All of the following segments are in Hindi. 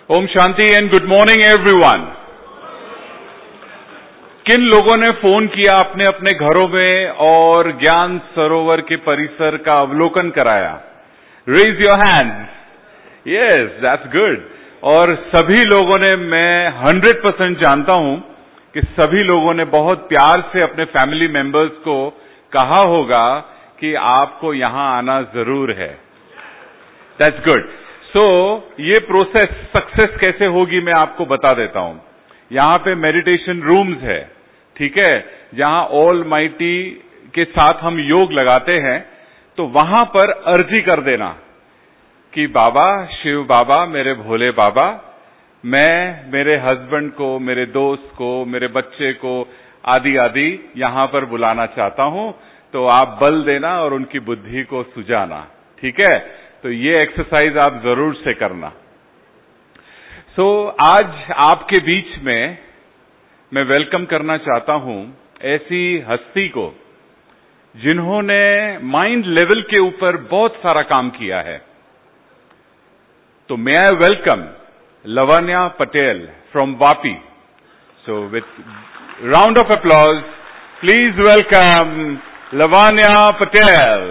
ओम शांति एंड गुड मॉर्निंग एवरीवन। किन लोगों ने फोन किया अपने अपने घरों में और ज्ञान सरोवर के परिसर का अवलोकन कराया? Raise your hands. Yes, that's good. और सभी लोगों ने, मैं 100% जानता हूं कि सभी लोगों ने बहुत प्यार से अपने फैमिली मेंबर्स को कहा होगा कि आपको यहां आना जरूर है। That's good. सो ये प्रोसेस सक्सेस कैसे होगी मैं आपको बता देता हूं। यहां पे मेडिटेशन रूम्स है, ठीक है, जहां ऑल माइटी के साथ हम योग लगाते हैं। तो वहां पर अर्जी कर देना कि बाबा, शिव बाबा, मेरे भोले बाबा, मैं मेरे हस्बैंड को, मेरे दोस्त को, मेरे बच्चे को आदि आदि यहां पर बुलाना चाहता हूं। तो आप बल देना और उनकी बुद्धि को सुझाना, ठीक है। तो ये एक्सरसाइज आप जरूर से करना। सो आज आपके बीच में मैं वेलकम करना चाहता हूं ऐसी हस्ती को जिन्होंने माइंड लेवल के ऊपर बहुत सारा काम किया है। तो may I welcome Lavanya Patel from Vapi. So with round of applause please welcome Lavanya Patel.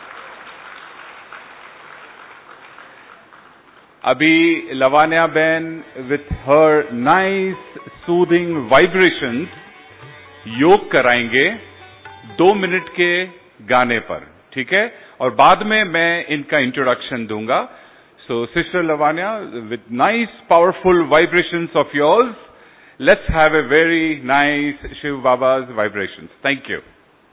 अभी लवन्या बहन with her nice soothing vibrations योग कराएंगे 2 मिनट के गाने पर, ठीक है। और बाद में मैं इनका इंट्रोडक्शन दूंगा। So sister Lavanya, with nice powerful vibrations of yours, let's have a very nice Shiv Baba's vibrations. Thank you.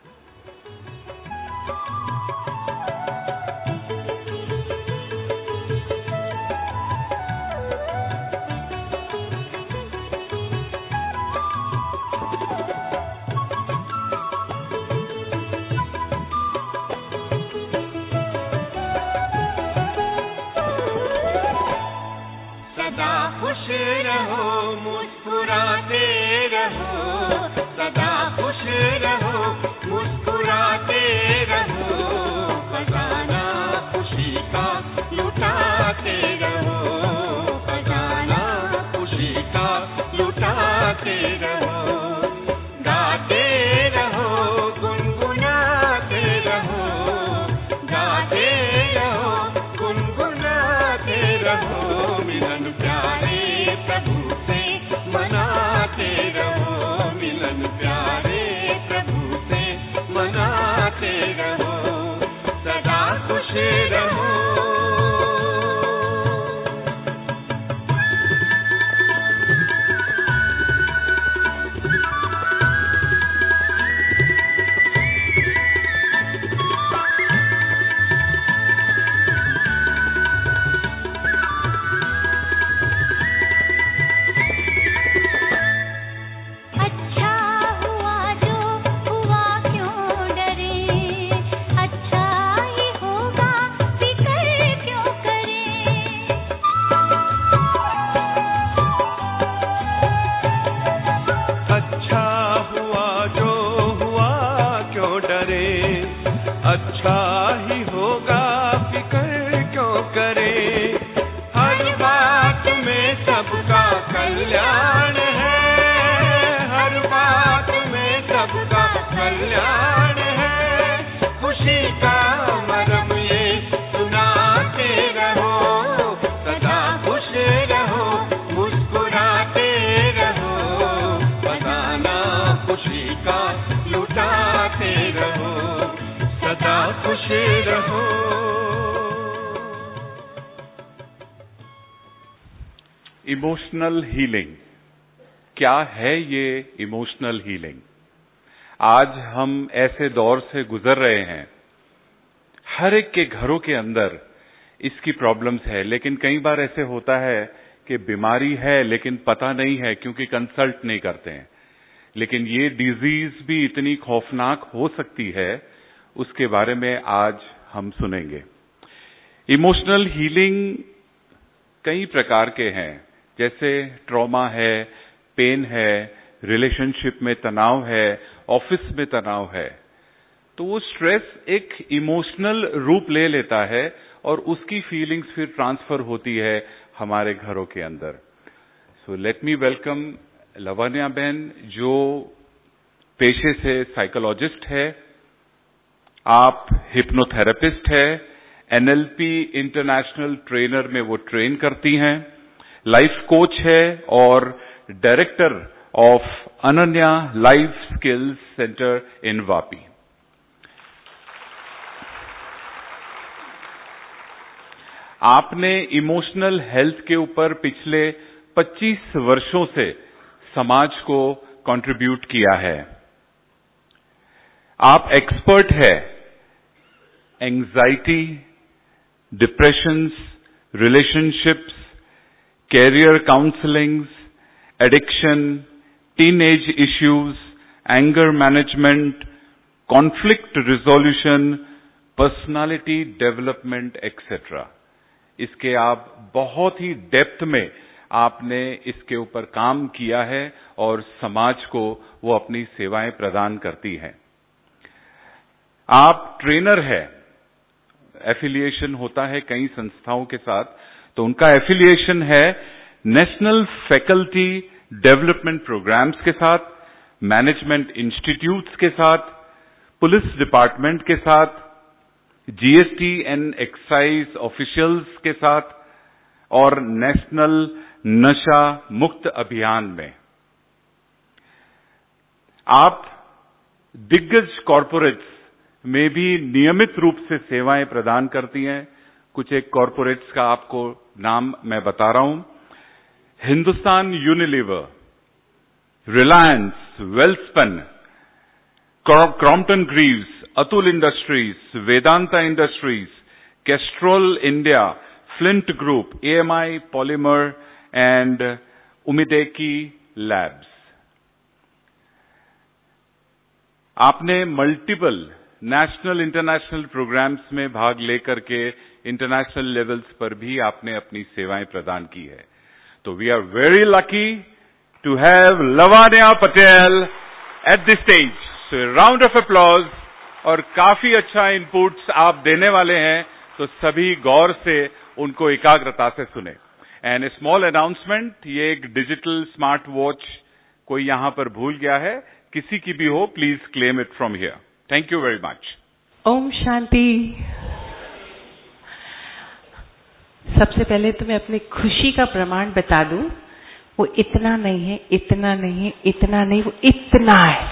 Emotional healing, क्या है ये इमोशनल हीलिंग? आज हम ऐसे दौर से गुजर रहे हैं, हर एक के घरों के अंदर इसकी प्रॉब्लम्स है। लेकिन कई बार ऐसे होता है कि बीमारी है लेकिन पता नहीं है क्योंकि कंसल्ट नहीं करते हैं। लेकिन ये डिजीज भी इतनी खौफनाक हो सकती है, उसके बारे में आज हम सुनेंगे। इमोशनल हीलिंग कई प्रकार के हैं, जैसे ट्रॉमा है, पेन है, रिलेशनशिप में तनाव है, ऑफिस में तनाव है। तो वो स्ट्रेस एक इमोशनल रूप ले लेता है और उसकी फीलिंग्स फिर ट्रांसफर होती है हमारे घरों के अंदर। So let me welcome Lavanya बहन, जो पेशे से साइकोलॉजिस्ट है, आप हिप्नोथेरेपिस्ट है, NLP इंटरनेशनल ट्रेनर में वो ट्रेन करती हैं, लाइफ कोच है और director of Ananya life skills centre in Vapi. आपने इमोशनल हेल्थ के ऊपर पिछले 25 वर्षों से समाज को कंट्रीब्यूट किया है। आप एक्सपर्ट है anxiety, depressions, relationships, career counsellings, addiction, teenage issues, anger management, conflict resolution, personality development etcetera. इसके आप बहुत ही डेप्थ में आपने इसके ऊपर काम किया है और समाज को वो अपनी सेवाएं प्रदान करती हैं। आप ट्रेनर है, एफिलिएशन होता है कई संस्थाओं के साथ, तो उनका एफिलिएशन है नेशनल फैकल्टी डेवलपमेंट प्रोग्राम्स के साथ, मैनेजमेंट इंस्टीट्यूट्स के साथ, पुलिस डिपार्टमेंट के साथ, GST एंड एक्साइज ऑफिशियल्स के साथ और नेशनल नशा मुक्त अभियान में। आप दिग्गज कॉरपोरेट्स में भी नियमित रूप से सेवाएं प्रदान करती हैं। कुछ एक कॉरपोरेट्स का आपको नाम मैं बता रहा हूं। Hindustan Unilever, Reliance, Welspun, Crompton Greaves, Atul industries, Vedanta industries, Castrol India, Flint group, AMI polymer and उमिदेकी लैब्स। आपने मल्टीपल नेशनल इंटरनेशनल प्रोग्राम्स में भाग लेकर के इंटरनेशनल लेवल्स पर भी आपने अपनी सेवाएं प्रदान की है। तो we are very lucky to have Lavanya Patel at this stage. So round of applause. और काफी अच्छा इनपुट्स आप देने वाले हैं, तो सभी गौर से उनको एकाग्रता से सुने। एंड स्मॉल अनाउंसमेंट, ये एक डिजिटल स्मार्ट वॉच कोई यहां पर भूल गया है, किसी की भी हो, please claim it from here. Thank you very much. ओम शांति। सबसे पहले तो मैं अपनी खुशी का प्रमाण बता दूं, वो इतना नहीं है, इतना नहीं है, इतना नहीं, वो इतना है।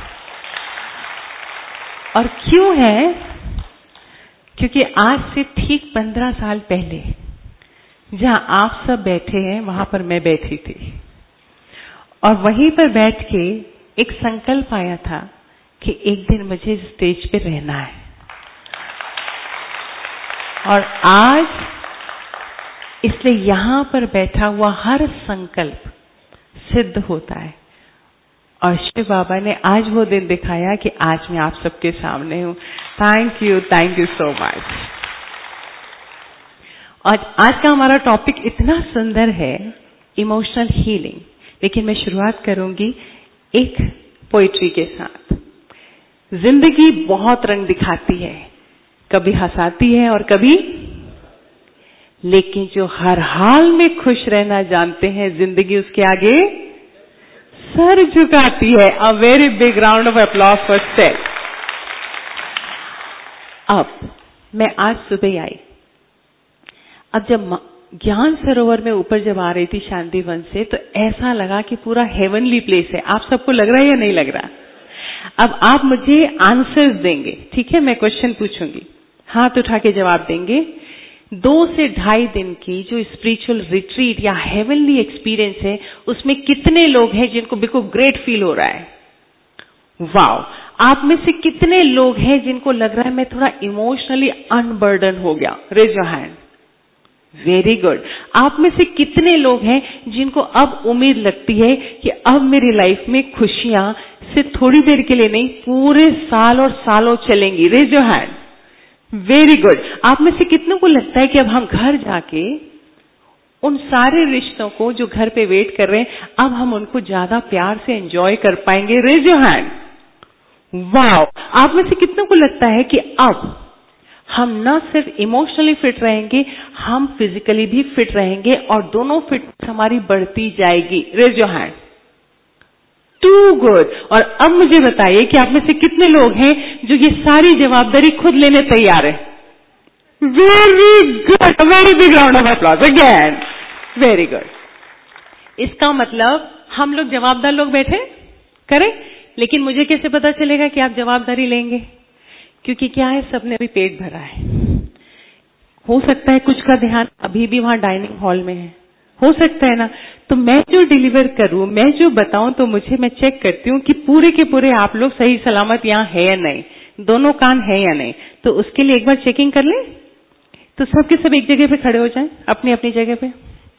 और क्यों है? क्योंकि आज से ठीक 15 साल पहले जहां आप सब बैठे हैं, वहां पर मैं बैठी थी और वहीं पर बैठ के एक संकल्प आया था कि एक दिन मुझे स्टेज पे रहना है। और आज इसलिए यहां पर बैठा हुआ हर संकल्प सिद्ध होता है। और शिव बाबा ने आज वो दिन दिखाया कि आज मैं आप सबके सामने हूं। Thank you so much. और आज का हमारा टॉपिक इतना सुंदर है, इमोशनल हीलिंग। लेकिन मैं शुरुआत करूंगी एक पोइट्री के साथ। जिंदगी बहुत रंग दिखाती है, कभी हंसाती है और कभी, लेकिन जो हर हाल में खुश रहना जानते हैं, जिंदगी उसके आगे सर झुकाती है। A very big round of applause for self. अब मैं आज सुबह आई, अब जब ज्ञान सरोवर में ऊपर जब आ रही थी शांतिवन से, तो ऐसा लगा कि पूरा हेवनली प्लेस है। आप सबको लग रहा है या नहीं लग रहा? अब आप मुझे आंसर्स देंगे, ठीक है? मैं क्वेश्चन पूछूंगी, हाथ उठा के जवाब देंगे। 2 से 2.5 दिन की जो स्पिरिचुअल रिट्रीट या हेवनली एक्सपीरियंस है, उसमें कितने लोग हैं जिनको बिल्कुल ग्रेट फील हो रहा है? वाओ! आप में से कितने लोग हैं जिनको लग रहा है मैं थोड़ा इमोशनली अनबर्डन हो गया? Raise your hand. Very good. आप में से कितने लोग हैं जिनको अब उम्मीद लगती है कि अब मेरी लाइफ में खुशियां सिर्फ थोड़ी देर के लिए नहीं, पूरे साल और सालों चलेंगी? Raise your hand. Very good. आप में से कितनों को लगता है कि अब हम घर जाके उन सारे रिश्तों को जो घर पे वेट कर रहे हैं, अब हम उनको ज्यादा प्यार से एंजॉय कर पाएंगे? Raise your hand. वाओ! आप में से कितनों को लगता है कि अब हम न सिर्फ इमोशनली फिट रहेंगे, हम फिजिकली भी फिट रहेंगे और दोनों फिटनेस हमारी बढ़ती जाएगी। Raise your hand. Too good. और अब मुझे बताइए कि आप में से कितने लोग हैं जो ये सारी जवाबदारी खुद लेने तैयार है? Very good, very big round of applause again. Very good. इसका मतलब हम लोग जवाबदार लोग बैठे करें, लेकिन मुझे कैसे पता चलेगा कि आप जवाबदारी लेंगे? क्योंकि क्या है, सबने अभी पेट भरा है। हो सकता है कुछ का ध्यान अभी भी वहां डाइनिंग हॉल में है, हो सकता है ना। तो मैं जो डिलीवर करूं, मैं जो बताऊं, तो मैं चेक करती हूँ कि पूरे के पूरे आप लोग सही सलामत यहाँ है या नहीं, दोनों कान है या नहीं। तो उसके लिए एक बार चेकिंग कर लें। तो सबके सब एक जगह पे खड़े हो जाएं, अपनी अपनी जगह पे।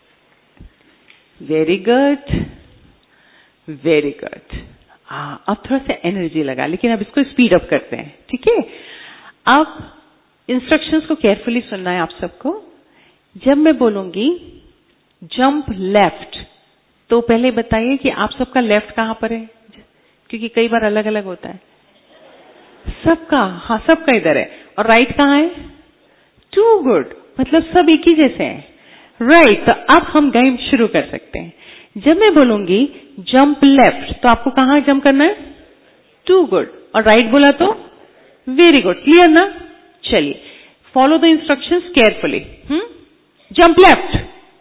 Very good, very good. अब थोड़ा सा एनर्जी लगा, लेकिन अब इसको स्पीड अप करते हैं, ठीक है? अब इंस्ट्रक्शंस को केयरफुली सुनना है आप सबको। जब मैं बोलूंगी जंप लेफ्ट, तो पहले बताइए कि आप सबका लेफ्ट कहां पर है, क्योंकि कई बार अलग अलग होता है। सबका, हाँ सबका इधर है। और राइट कहां है? टू गुड, मतलब सब एक ही जैसे हैं। राइट। तो अब हम गेम शुरू कर सकते हैं। जब मैं बोलूंगी जंप लेफ्ट, तो आपको कहां जंप करना है? To good. और राइट बोला तो वेरी गुड। क्लियर ना? चलिए, follow the instructions carefully. Jump left.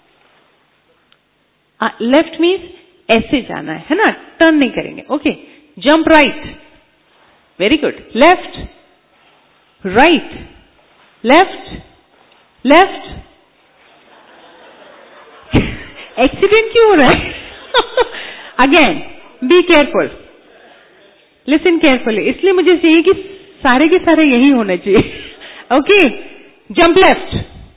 Left means ऐसे जाना है ना, टर्न नहीं करेंगे। Okay. Jump right. Very good. Left, right, left, left. Accident क्यों हो रहा है? Again, be careful, listen carefully. इसलिए मुझे चाहिए कि सारे के सारे यही होने चाहिए। Okay. Jump left,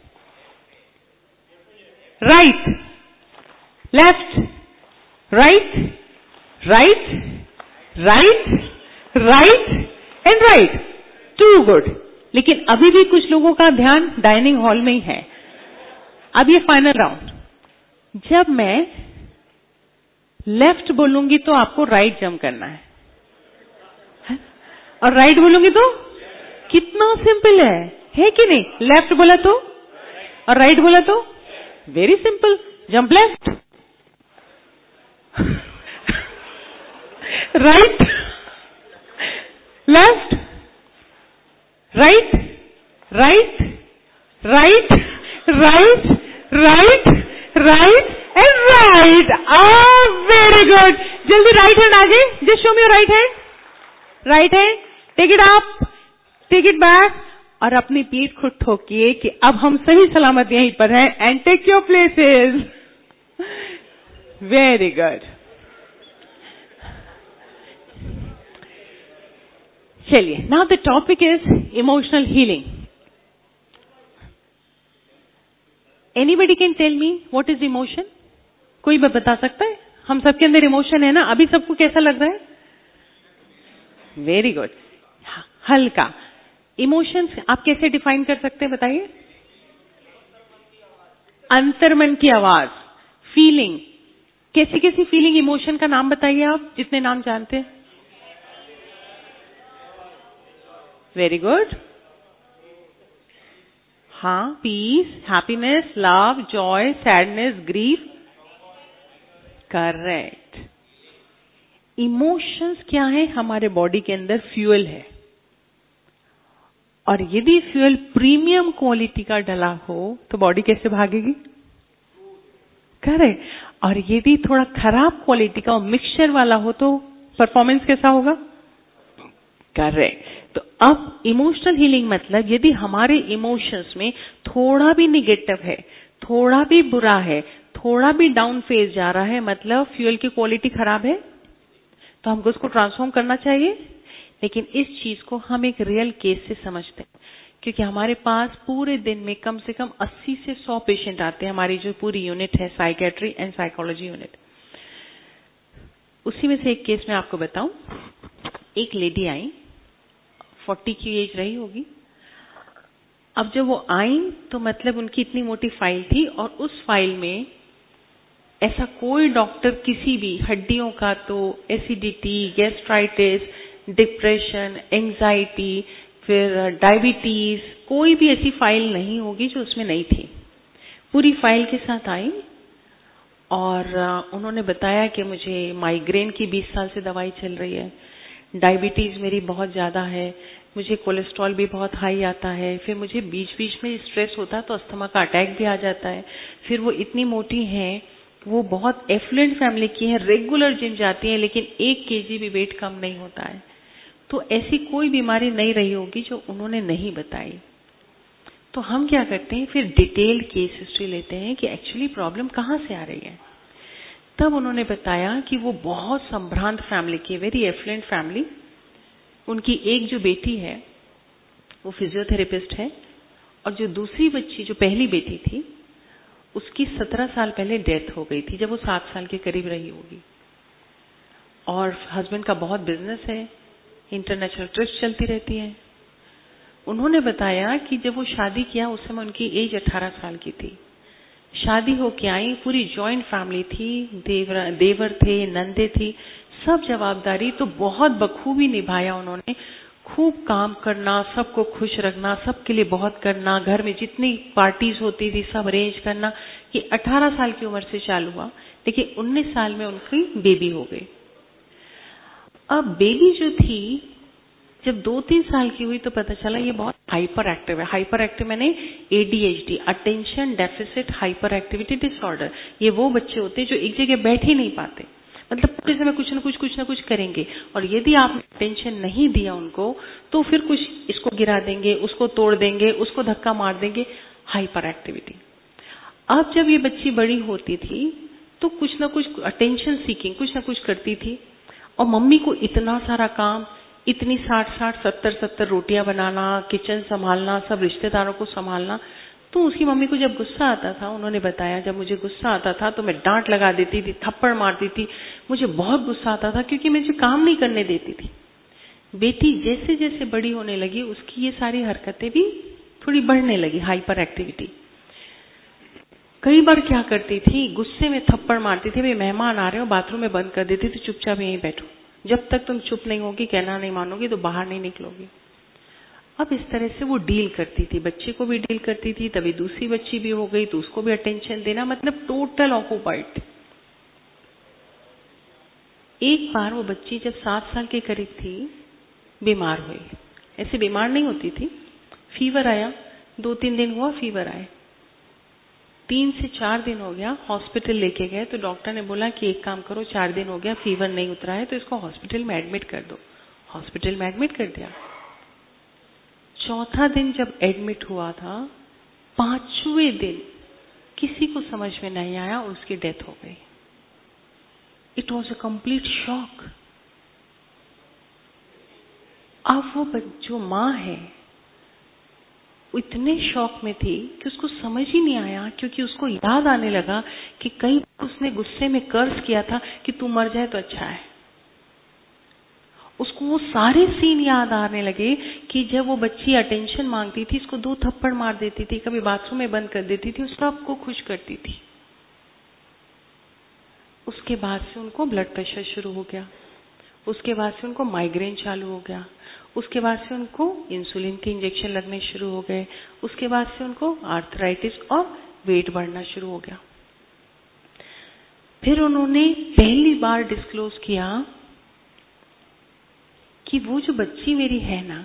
right, left, right, right, right, right and right. Too good. लेकिन अभी भी कुछ लोगों का ध्यान डाइनिंग हॉल में ही है। अब ये फाइनल राउंड। जब मैं लेफ्ट बोलूंगी तो आपको राइट जंप करना है, और राइट बोलूंगी तो कितना सिंपल है कि नहीं? लेफ्ट बोला तो और राइट बोला तो very simple. Jump left, right, left, right, right, right, right, right, right and right. Very good. जल्दी राइट हैंड आगे। Just show me your right hand. Right hand, take it up, take it back, और अपनी पीठ खुद ठोकिए कि अब हम सही सलामत यहीं पर हैं, and take your places. Very good. चलिए, now the topic is emotional healing. Anybody can tell me what is emotion? कोई बता सकता है? हम सबके अंदर इमोशन है ना? अभी सबको कैसा लग रहा है? Very good. हल्का। इमोशंस आप कैसे डिफाइन कर सकते हैं, बताइए? अंतर्मन की आवाज, फीलिंग। कैसी कैसी फीलिंग, इमोशन का नाम बताइए आप, जितने नाम जानते हैं। Very good. हाँ, peace, happiness, love, joy, sadness, grief. Correct. Emotions क्या है? हमारे बॉडी के अंदर फ्यूल है, और यदि फ्यूल प्रीमियम क्वालिटी का डला हो तो बॉडी कैसे भागेगी? करेक्ट। और यदि थोड़ा खराब क्वालिटी का मिक्सचर वाला हो तो परफॉर्मेंस कैसा होगा? करेक्ट। तो अब इमोशनल हीलिंग मतलब यदि हमारे इमोशंस में थोड़ा भी निगेटिव है, थोड़ा भी बुरा है, थोड़ा भी डाउन फेज जा रहा है, मतलब फ्यूल की क्वालिटी खराब है, तो हमको उसको ट्रांसफॉर्म करना चाहिए। लेकिन इस चीज को हम एक रियल केस से समझते हैं, क्योंकि हमारे पास पूरे दिन में कम से कम 80 से 100 पेशेंट आते हैं। हमारी जो पूरी यूनिट है, साइकेट्री एंड साइकोलॉजी यूनिट, उसी में से एक केस मैं आपको बताऊं। एक लेडी आई, 40 की एज रही होगी। अब जब वो आई तो मतलब उनकी इतनी मोटी फाइल थी, और उस फाइल में ऐसा कोई डॉक्टर किसी भी हड्डियों का तो एसिडिटी, गैस्ट्राइटिस, डिप्रेशन, एंजाइटी, फिर डायबिटीज, कोई भी ऐसी फाइल नहीं होगी जो उसमें नहीं थी। पूरी फाइल के साथ आई और उन्होंने बताया कि मुझे माइग्रेन की 20 साल से दवाई चल रही है, डायबिटीज मेरी बहुत ज़्यादा है, मुझे कोलेस्ट्रॉल भी बहुत हाई आता है, फिर मुझे बीच बीच में स्ट्रेस होता है तो अस्थमा का अटैक भी आ जाता है, फिर वो इतनी मोटी हैं, वो बहुत एफ्लुएंट फैमिली की हैं, रेगुलर जिम जाती हैं लेकिन 1 kg भी वेट कम नहीं होता है। तो ऐसी कोई बीमारी नहीं रही होगी जो उन्होंने नहीं बताई। तो हम क्या करते हैं, फिर डिटेल्ड केस हिस्ट्री लेते हैं कि एक्चुअली प्रॉब्लम कहाँ से आ रही है। तब उन्होंने बताया कि वो बहुत संभ्रांत फैमिली की, वेरी एफ्लुएंट फैमिली। उनकी एक जो बेटी है वो फिजियोथेरेपिस्ट है और जो दूसरी बच्ची, जो पहली बेटी थी, उसकी 17 साल पहले डेथ हो गई थी, जब वो 7 साल के करीब रही होगी। और हस्बैंड का बहुत बिजनेस है, इंटरनेशनल ट्रिप्स चलती रहती हैं। उन्होंने बताया कि जब वो शादी किया उस समय उनकी एज 18 साल की थी। शादी होके आई, पूरी जॉइंट फैमिली थी, देवर थे, नंदे थी, सब जवाबदारी तो बहुत बखूबी निभाया उन्होंने। खूब काम करना, सबको खुश रखना, सबके लिए बहुत करना, घर में जितनी पार्टीज होती थी सब अरेंज करना। ये 18 साल की उम्र से चालू हुआ, लेकिन 19 साल में उनकी बेबी हो गई। अब बेबी जो थी जब 2-3 साल की हुई तो पता चला ये बहुत हाइपर एक्टिव है। हाइपर एक्टिव मैंने ADHD, attention deficit hyperactivity disorder. ये वो बच्चे होते हैं जो एक जगह बैठ ही नहीं पाते, मतलब पूरे समय कुछ ना कुछ करेंगे, और यदि आपने अटेंशन नहीं दिया उनको तो फिर कुछ इसको गिरा देंगे, उसको तोड़ देंगे, उसको धक्का मार देंगे, हाइपर एक्टिविटी। अब जब ये बच्ची बड़ी होती थी तो कुछ ना कुछ अटेंशन सीकिंग कुछ ना कुछ करती थी, और मम्मी को इतना सारा काम, इतनी 60-60, 70-70 रोटियां बनाना, किचन संभालना, सब रिश्तेदारों को संभालना। तो उसकी मम्मी को जब गुस्सा आता था, उन्होंने बताया, जब मुझे गुस्सा आता था तो मैं डांट लगा देती थी, थप्पड़ मारती थी, मुझे बहुत गुस्सा आता था क्योंकि मुझे काम नहीं करने देती थी। बेटी जैसे जैसे बड़ी होने लगी उसकी ये सारी हरकतें भी थोड़ी बढ़ने लगी, हाइपर एक्टिविटी। कई बार क्या करती थी, गुस्से में थप्पड़ मारती थी, भाई मेहमान आ रहे हो, बाथरूम में बंद कर देती थी, चुपचाप यहीं बैठो, जब तक तुम चुप नहीं होगी, कहना नहीं मानोगी तो बाहर नहीं निकलोगी। अब इस तरह से वो डील करती थी, बच्चे को भी डील करती थी, तभी दूसरी बच्ची भी हो गई तो उसको भी अटेंशन देना, मतलब टोटल ऑक्यूपाइड। एक बार वो बच्ची जब 7 साल के करीब थी बीमार हुई। ऐसे बीमार नहीं होती थी, फीवर आया, 2-3 दिन हुआ फीवर आए, 3 से 4 दिन हो गया, हॉस्पिटल लेके गए तो डॉक्टर ने बोला कि एक काम करो, 4 दिन हो गया फीवर नहीं उतरा है तो इसको हॉस्पिटल में एडमिट कर दो। हॉस्पिटल में एडमिट कर दिया। चौथा दिन जब एडमिट हुआ था, 5वें दिन किसी को समझ में नहीं आया और उसकी डेथ हो गई। It was a complete shock. अब वो जो माँ है वो इतने शॉक में थी कि उसको समझ ही नहीं आया, क्योंकि उसको याद आने लगा कि कई बार उसने गुस्से में कर्ज किया था कि तू मर जाए तो अच्छा है। उसको वो सारे सीन याद आने लगे कि जब वो बच्ची अटेंशन मांगती थी, इसको 2 थप्पड़ मार देती थी, कभी बाथरूम में बंद कर देती थी, सबको खुश करती थी। उसके बाद से उनको ब्लड प्रेशर शुरू हो गया, उसके बाद से उनको माइग्रेन चालू हो गया, उसके बाद से उनको इंसुलिन के इंजेक्शन लगने शुरू हो गए, उसके बाद से उनको आर्थराइटिस और वेट बढ़ना शुरू हो गया। फिर उन्होंने पहली बार डिस्क्लोज किया कि वो जो बच्ची मेरी है ना,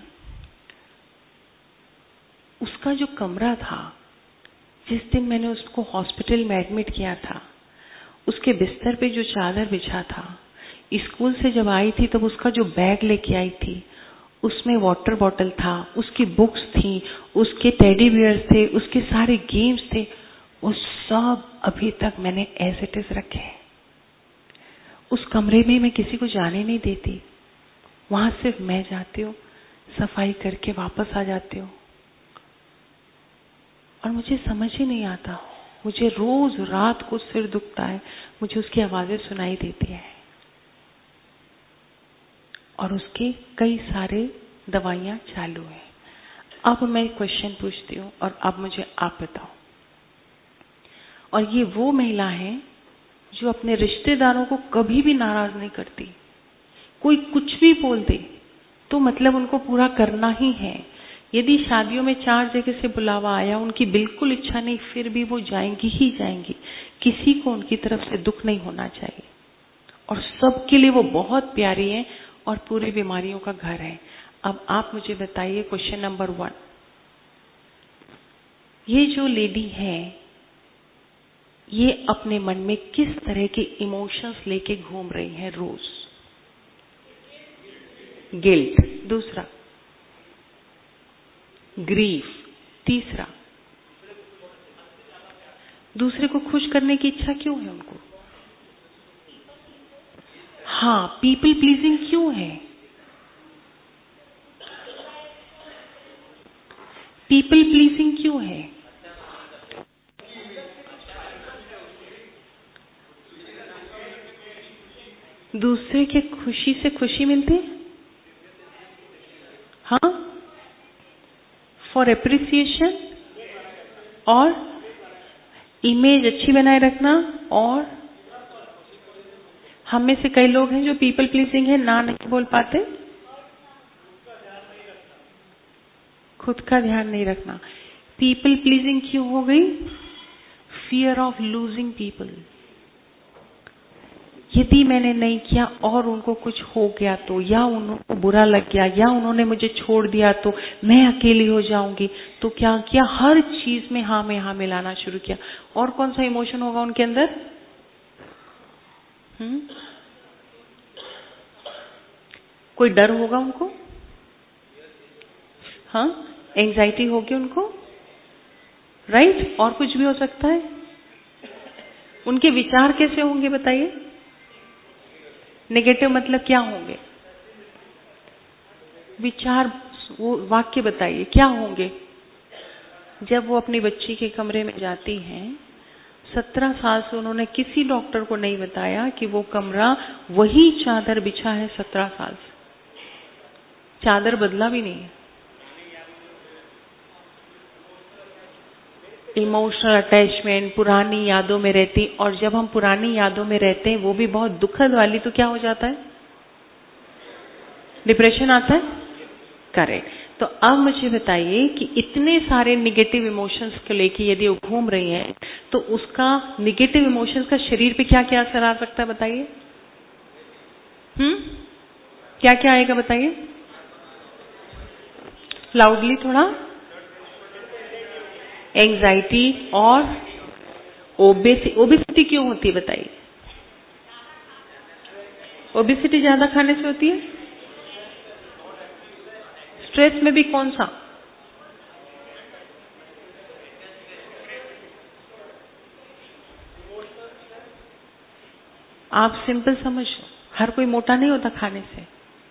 उसका जो कमरा था, जिस दिन मैंने उसको हॉस्पिटल में एडमिट किया था, उसके बिस्तर पे जो चादर बिछा था, स्कूल से जब आई थी तब उसका जो बैग लेके आई थी, उसमें वाटर बॉटल था, उसकी बुक्स थी, उसके टेडी बियर्स थे, उसके सारे गेम्स थे, वो सब अभी तक मैंने एज इट इज रखे। उस कमरे में मैं किसी को जाने नहीं देती, वहां सिर्फ मैं जाती हूँ, सफाई करके वापस आ जाती हूँ, और मुझे समझ ही नहीं आता। मुझे रोज रात को सिर दुखता है, मुझे उसकी आवाजें सुनाई देती है, और उसके कई सारे दवाइयां चालू है। अब मैं क्वेश्चन पूछती हूँ और अब मुझे आप बताओ, और ये वो महिला है जो अपने रिश्तेदारों को कभी भी नाराज नहीं करती। कोई कुछ भी बोल दे, तो मतलब उनको पूरा करना ही है। यदि शादियों में 4 जगह से बुलावा आया, उनकी बिल्कुल इच्छा नहीं, फिर भी वो जाएंगी ही जाएंगी। किसी को उनकी तरफ से दुख नहीं होना चाहिए और सबके लिए वो बहुत प्यारी है और पूरी बीमारियों का घर है। अब आप मुझे बताइए क्वेश्चन नंबर 1, ये जो लेडी है ये अपने मन में किस तरह के इमोशंस लेके घूम रही है रोज? गिल्ट, दूसरा ग्रीफ, तीसरा दूसरे को खुश करने की इच्छा क्यों है उनको? हाँ, पीपल प्लीजिंग क्यों है? पीपल प्लीजिंग क्यों है? दूसरे के खुशी से खुशी मिलती है। हाँ, फॉर एप्रिसिएशन और इमेज अच्छी बनाए रखना। और हम में से कई लोग हैं जो पीपल प्लीजिंग है, ना नहीं बोल पाते, खुद का ध्यान नहीं रखना। पीपल प्लीजिंग क्यों हो गई? Fear of losing people. यदि मैंने नहीं किया और उनको कुछ हो गया तो, या उनको बुरा लग गया, या उन्होंने मुझे छोड़ दिया तो मैं अकेली हो जाऊंगी, तो क्या किया? हर चीज में हाँ में हाँ मिलाना शुरू किया। और कौन सा इमोशन होगा उनके अंदर? कोई डर होगा उनको? हाँ, एंजाइटी होगी उनको, राइट? और कुछ भी हो सकता है। उनके विचार कैसे होंगे बताइए? नेगेटिव मतलब क्या होंगे? विचार, वो वाक्य बताइए क्या होंगे? जब वो अपनी बच्ची के कमरे में जाती हैं, 17 साल से उन्होंने किसी डॉक्टर को नहीं बताया कि वो कमरा वही चादर बिछा है 17 साल से, चादर बदला भी नहीं है। इमोशनल अटैचमेंट, पुरानी यादों में रहती, और जब हम पुरानी यादों में रहते हैं वो भी बहुत दुखद वाली, तो क्या हो जाता है? डिप्रेशन आता है। करेक्ट। तो अब मुझे बताइए कि इतने सारे निगेटिव इमोशंस को लेके यदि वो घूम रही हैं, तो उसका निगेटिव इमोशंस का शरीर पे क्या क्या असर आ सकता है बताइए? क्या क्या आएगा बताइए? लाउडली थोड़ा। एंजाइटी और ओबेसिटी क्यों होती है बताइए? ओबेसिटी ज्यादा खाने से होती है। स्ट्रेस में भी कौन सा? आप सिंपल समझो, हर कोई मोटा नहीं होता खाने से।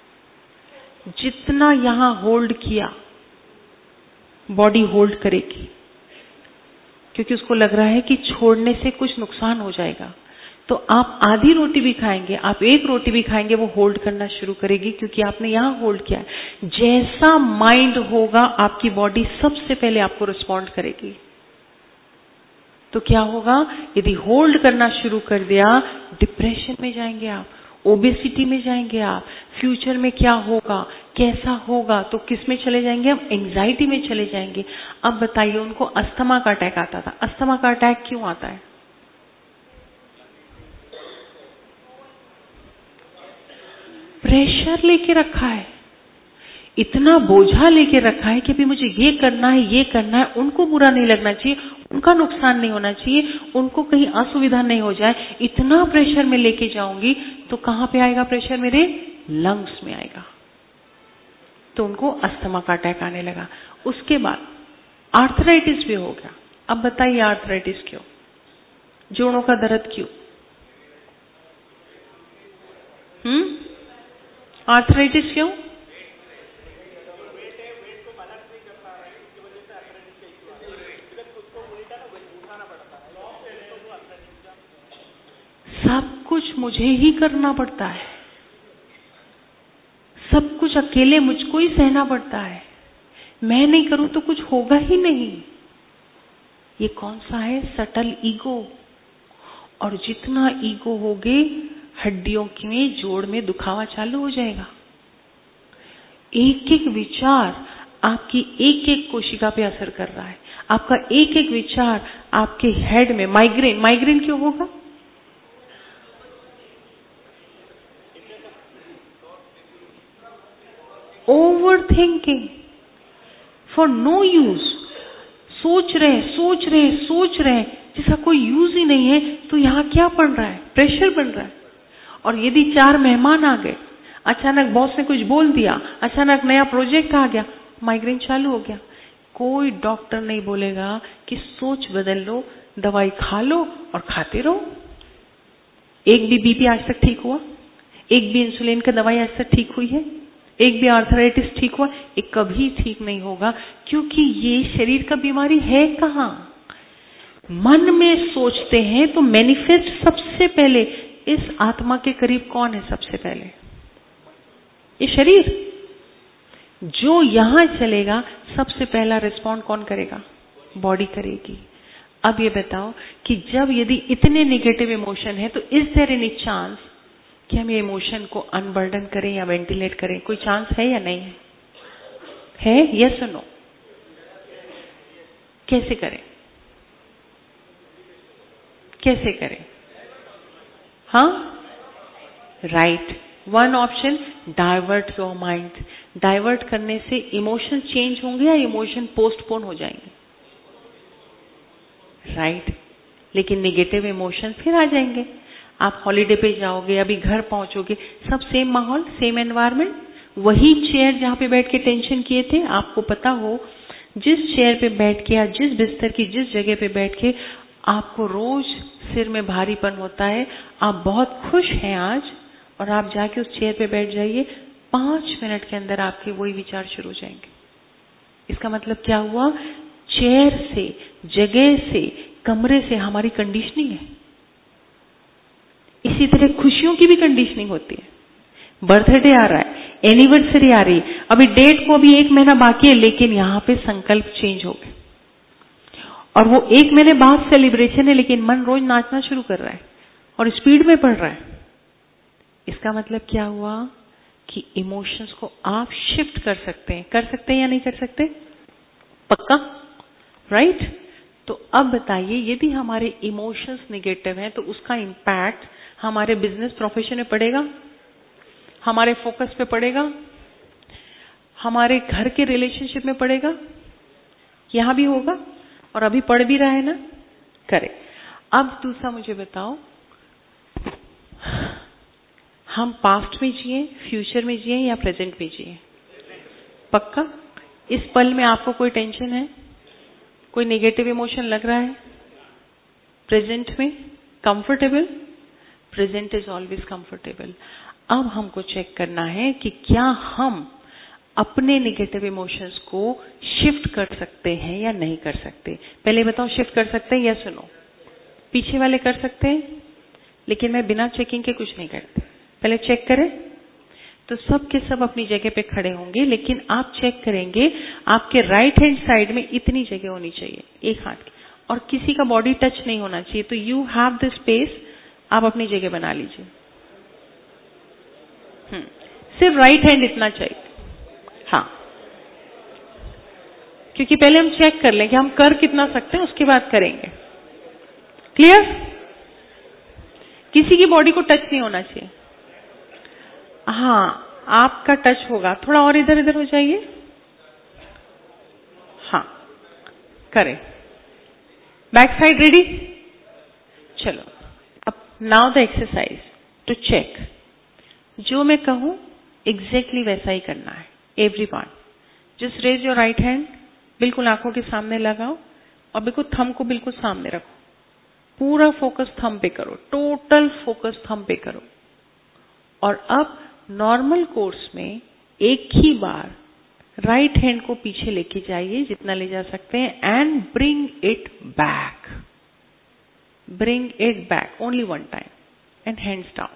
जितना यहां होल्ड किया, बॉडी होल्ड करेगी, क्योंकि उसको लग रहा है कि छोड़ने से कुछ नुकसान हो जाएगा। तो आप आधी रोटी भी खाएंगे, आप एक रोटी भी खाएंगे, वो होल्ड करना शुरू करेगी, क्योंकि आपने यहां होल्ड किया है। जैसा माइंड होगा, आपकी बॉडी सबसे पहले आपको रिस्पॉन्ड करेगी। तो क्या होगा? यदि होल्ड करना शुरू कर दिया, डिप्रेशन में जाएंगे आप, ओबेसिटी में जाएंगे आप। फ्यूचर में क्या होगा, कैसा होगा, तो किस में चले जाएंगे हम? एंजाइटी में चले जाएंगे। अब बताइए, उनको अस्थमा का अटैक आता था। अस्थमा का अटैक क्यों आता है? प्रेशर लेके रखा है, इतना बोझा लेके रखा है कि अभी मुझे ये करना है, ये करना है। उनको बुरा नहीं लगना चाहिए, उनका नुकसान नहीं होना चाहिए, उनको कहीं असुविधा नहीं हो जाए। इतना प्रेशर में लेके जाऊंगी तो कहां पे आएगा प्रेशर? मेरे लंग्स में आएगा। तो उनको अस्थमा का अटैक आने लगा। उसके बाद आर्थराइटिस भी हो गया। अब बताइए, आर्थराइटिस क्यों? जोड़ों का दर्द क्यों? आर्थराइटिस क्यों? सब कुछ मुझे ही करना पड़ता है, सब कुछ अकेले मुझको ही सहना पड़ता है। मैं नहीं करूं तो कुछ होगा ही नहीं। ये कौन सा है? Subtle ego. और जितना ईगो होगे, हड्डियों में, जोड़ में दुखावा चालू हो जाएगा। एक एक विचार आपकी एक एक कोशिका पे असर कर रहा है। आपका एक एक विचार आपके हेड में, माइग्रेन क्यों होगा? Overthinking for no use. सोच रहे जिसका कोई यूज ही नहीं है, तो यहाँ क्या बन रहा है? प्रेशर बन रहा है। और यदि 4 मेहमान आ गए, अचानक बॉस ने कुछ बोल दिया, अचानक नया प्रोजेक्ट आ गया, माइग्रेन चालू हो गया। कोई डॉक्टर नहीं बोलेगा कि सोच बदल लो, दवाई खा लो और खाते रहो। एक भी बीपी आज तक ठीक हुआ? एक भी इंसुलिन का दवाई आज तक ठीक हुई है? एक भी आर्थराइटिस ठीक हुआ? ये कभी ठीक नहीं होगा, क्योंकि ये शरीर का बीमारी है कहाँ? मन में सोचते हैं तो मैनिफेस्ट सबसे पहले इस आत्मा के करीब कौन है? सबसे पहले ये शरीर। जो यहां चलेगा, सबसे पहला रिस्पॉन्ड कौन करेगा? बॉडी करेगी। अब ये बताओ कि जब यदि इतने नेगेटिव इमोशन है, तो इज देयर एनी चांस कि हम ये इमोशन को अनबर्डन करें या वेंटिलेट करें? कोई चांस है या नहीं है? है? यस और नो? कैसे करें? कैसे करें? हाँ, right. One option, divert your mind. Divert करने से इमोशन चेंज होंगे या इमोशन पोस्टपोन हो जाएंगे? राइट। लेकिन नेगेटिव इमोशन फिर आ जाएंगे। आप हॉलीडे पे जाओगे, अभी घर पहुंचोगे, सब सेम माहौल, सेम एनवायरनमेंट, वही चेयर जहां पे बैठ के टेंशन किए थे। आपको पता हो, जिस चेयर पे बैठ के या जिस बिस्तर की जिस जगह पे बैठ के आपको रोज सिर में भारीपन होता है, आप बहुत खुश हैं आज, और आप जाके उस चेयर पे बैठ जाइए, 5 मिनट के अंदर आपके वही विचार शुरू हो जाएंगे। इसका मतलब क्या हुआ? चेयर से, जगह से, कमरे से हमारी कंडीशनिंग है। इसी तरह खुशियों की भी कंडीशनिंग होती है। बर्थडे आ रहा है, एनिवर्सरी आ रही है, अभी डेट को अभी 1 महीना बाकी है, लेकिन यहाँ पे संकल्प चेंज हो गए, और वो 1 महीने बाद सेलिब्रेशन है, लेकिन मन रोज नाचना शुरू कर रहा है और स्पीड में बढ़ रहा है। इसका मतलब क्या हुआ कि इमोशंस को आप शिफ्ट कर सकते हैं या नहीं कर सकते? पक्का? राइट? तो अब बताइए, यदि हमारे इमोशंस नेगेटिव हैं, तो उसका इम्पैक्ट हमारे बिजनेस प्रोफेशन में पड़ेगा, हमारे फोकस पे पड़ेगा, हमारे घर के रिलेशनशिप में पड़ेगा, यहां भी होगा, और अभी पड़ भी रहा है ना? करे। अब दूसरा मुझे बताओ, हम पास्ट में जिए, फ्यूचर में जिए या प्रेजेंट में जिए? पक्का? इस पल में आपको कोई टेंशन है? कोई नेगेटिव इमोशन लग रहा है? प्रेजेंट में comfortable? Present is always comfortable. अब हमको चेक करना है कि क्या हम अपने नेगेटिव इमोशंस को शिफ्ट कर सकते हैं या नहीं कर सकते। पहले बताओ, शिफ्ट कर सकते हैं या सुनो? पीछे वाले कर सकते हैं, लेकिन मैं बिना चेकिंग के कुछ नहीं करती। पहले चेक करें। तो सब के सब अपनी जगह पे खड़े होंगे, लेकिन आप चेक करेंगे आपके राइट हैंड साइड में इतनी जगह होनी चाहिए, एक हाथ की, और किसी का बॉडी टच नहीं होना चाहिए। तो यू हैव द स्पेस, आप अपनी जगह बना लीजिए। सिर्फ राइट हैंड इतना चाहिए। हाँ, क्योंकि पहले हम चेक कर लें कि हम कर कितना सकते हैं, उसके बाद करेंगे। क्लियर? किसी की बॉडी को टच नहीं होना चाहिए। हाँ, आपका टच होगा। थोड़ा और इधर इधर हो जाइए। हाँ, करें। Back side ready? चलो, अब now the exercise to check. जो मैं कहूं एग्जैक्टली वैसा ही करना है। Everyone just raise your right hand, बिल्कुल आंखों के सामने लगाओ, और बिल्कुल थंब को बिल्कुल सामने रखो। पूरा फोकस थंब पे करो, टोटल फोकस थंब पे करो। और अब नॉर्मल कोर्स में एक ही बार राइट हैंड को पीछे लेके जाइए, जितना ले जा सकते हैं, and bring it back. Bring it back only one time, and hands down.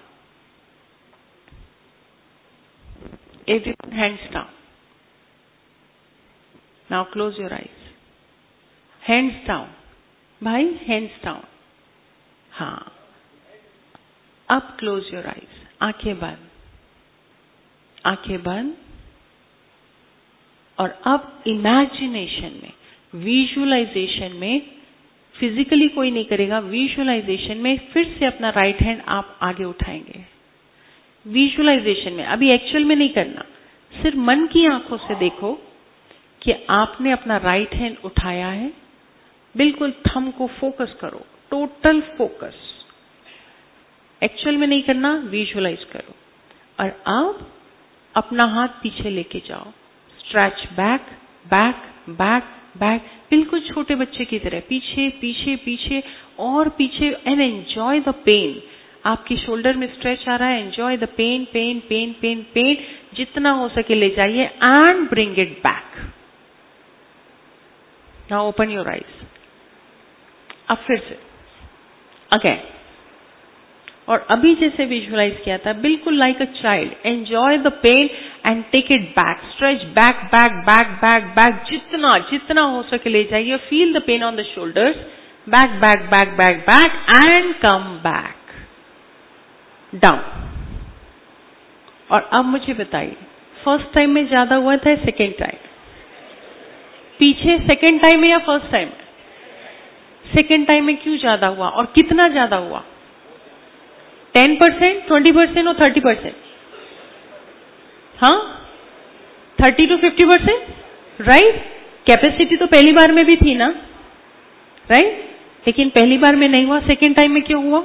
Everyone, hands down. Now close your eyes. Hands down. भाई, hands down. हाँ, अब close your eyes. आंखें बंद, आंखें बंद, और अब इमेजिनेशन में, विजुअलाइजेशन में, फिजिकली कोई नहीं करेगा, विजुअलाइजेशन में फिर से अपना राइट हैंड आप आगे उठाएंगे। विजुअलाइजेशन में, अभी एक्चुअल में नहीं करना, सिर्फ मन की आंखों से देखो कि आपने अपना राइट हैंड उठाया है। बिल्कुल थंब को फोकस करो, टोटल फोकस। एक्चुअल में नहीं करना, विजुअलाइज करो। और अब अपना हाथ पीछे लेके जाओ, stretch back back back back, बिल्कुल छोटे बच्चे की तरह पीछे पीछे पीछे और पीछे। And enjoy the pain. आपकी शोल्डर में स्ट्रेच आ रहा है, enjoy the pain pain pain pain pain, जितना हो सके ले जाइए and bring it back. Now open your eyes. अब फिर से अगेन, और अभी जैसे विजुअलाइज किया था, बिल्कुल like a child, enjoy the pain and take it back, stretch back back back back back, जितना जितना हो सके ले जाइए। Feel the pain on the shoulders, back back back back back and come back down. और अब मुझे बताइए, फर्स्ट टाइम में ज्यादा हुआ था, सेकेंड टाइम? पीछे सेकेंड टाइम में या फर्स्ट टाइम? सेकेंड टाइम में क्यों ज्यादा हुआ और कितना ज्यादा हुआ? 10%, 20% और 30%? हाँ, 30 to 50%, राइट? कैपेसिटी तो पहली बार में भी थी ना, राइट? लेकिन पहली बार में नहीं हुआ, सेकेंड टाइम में क्यों हुआ?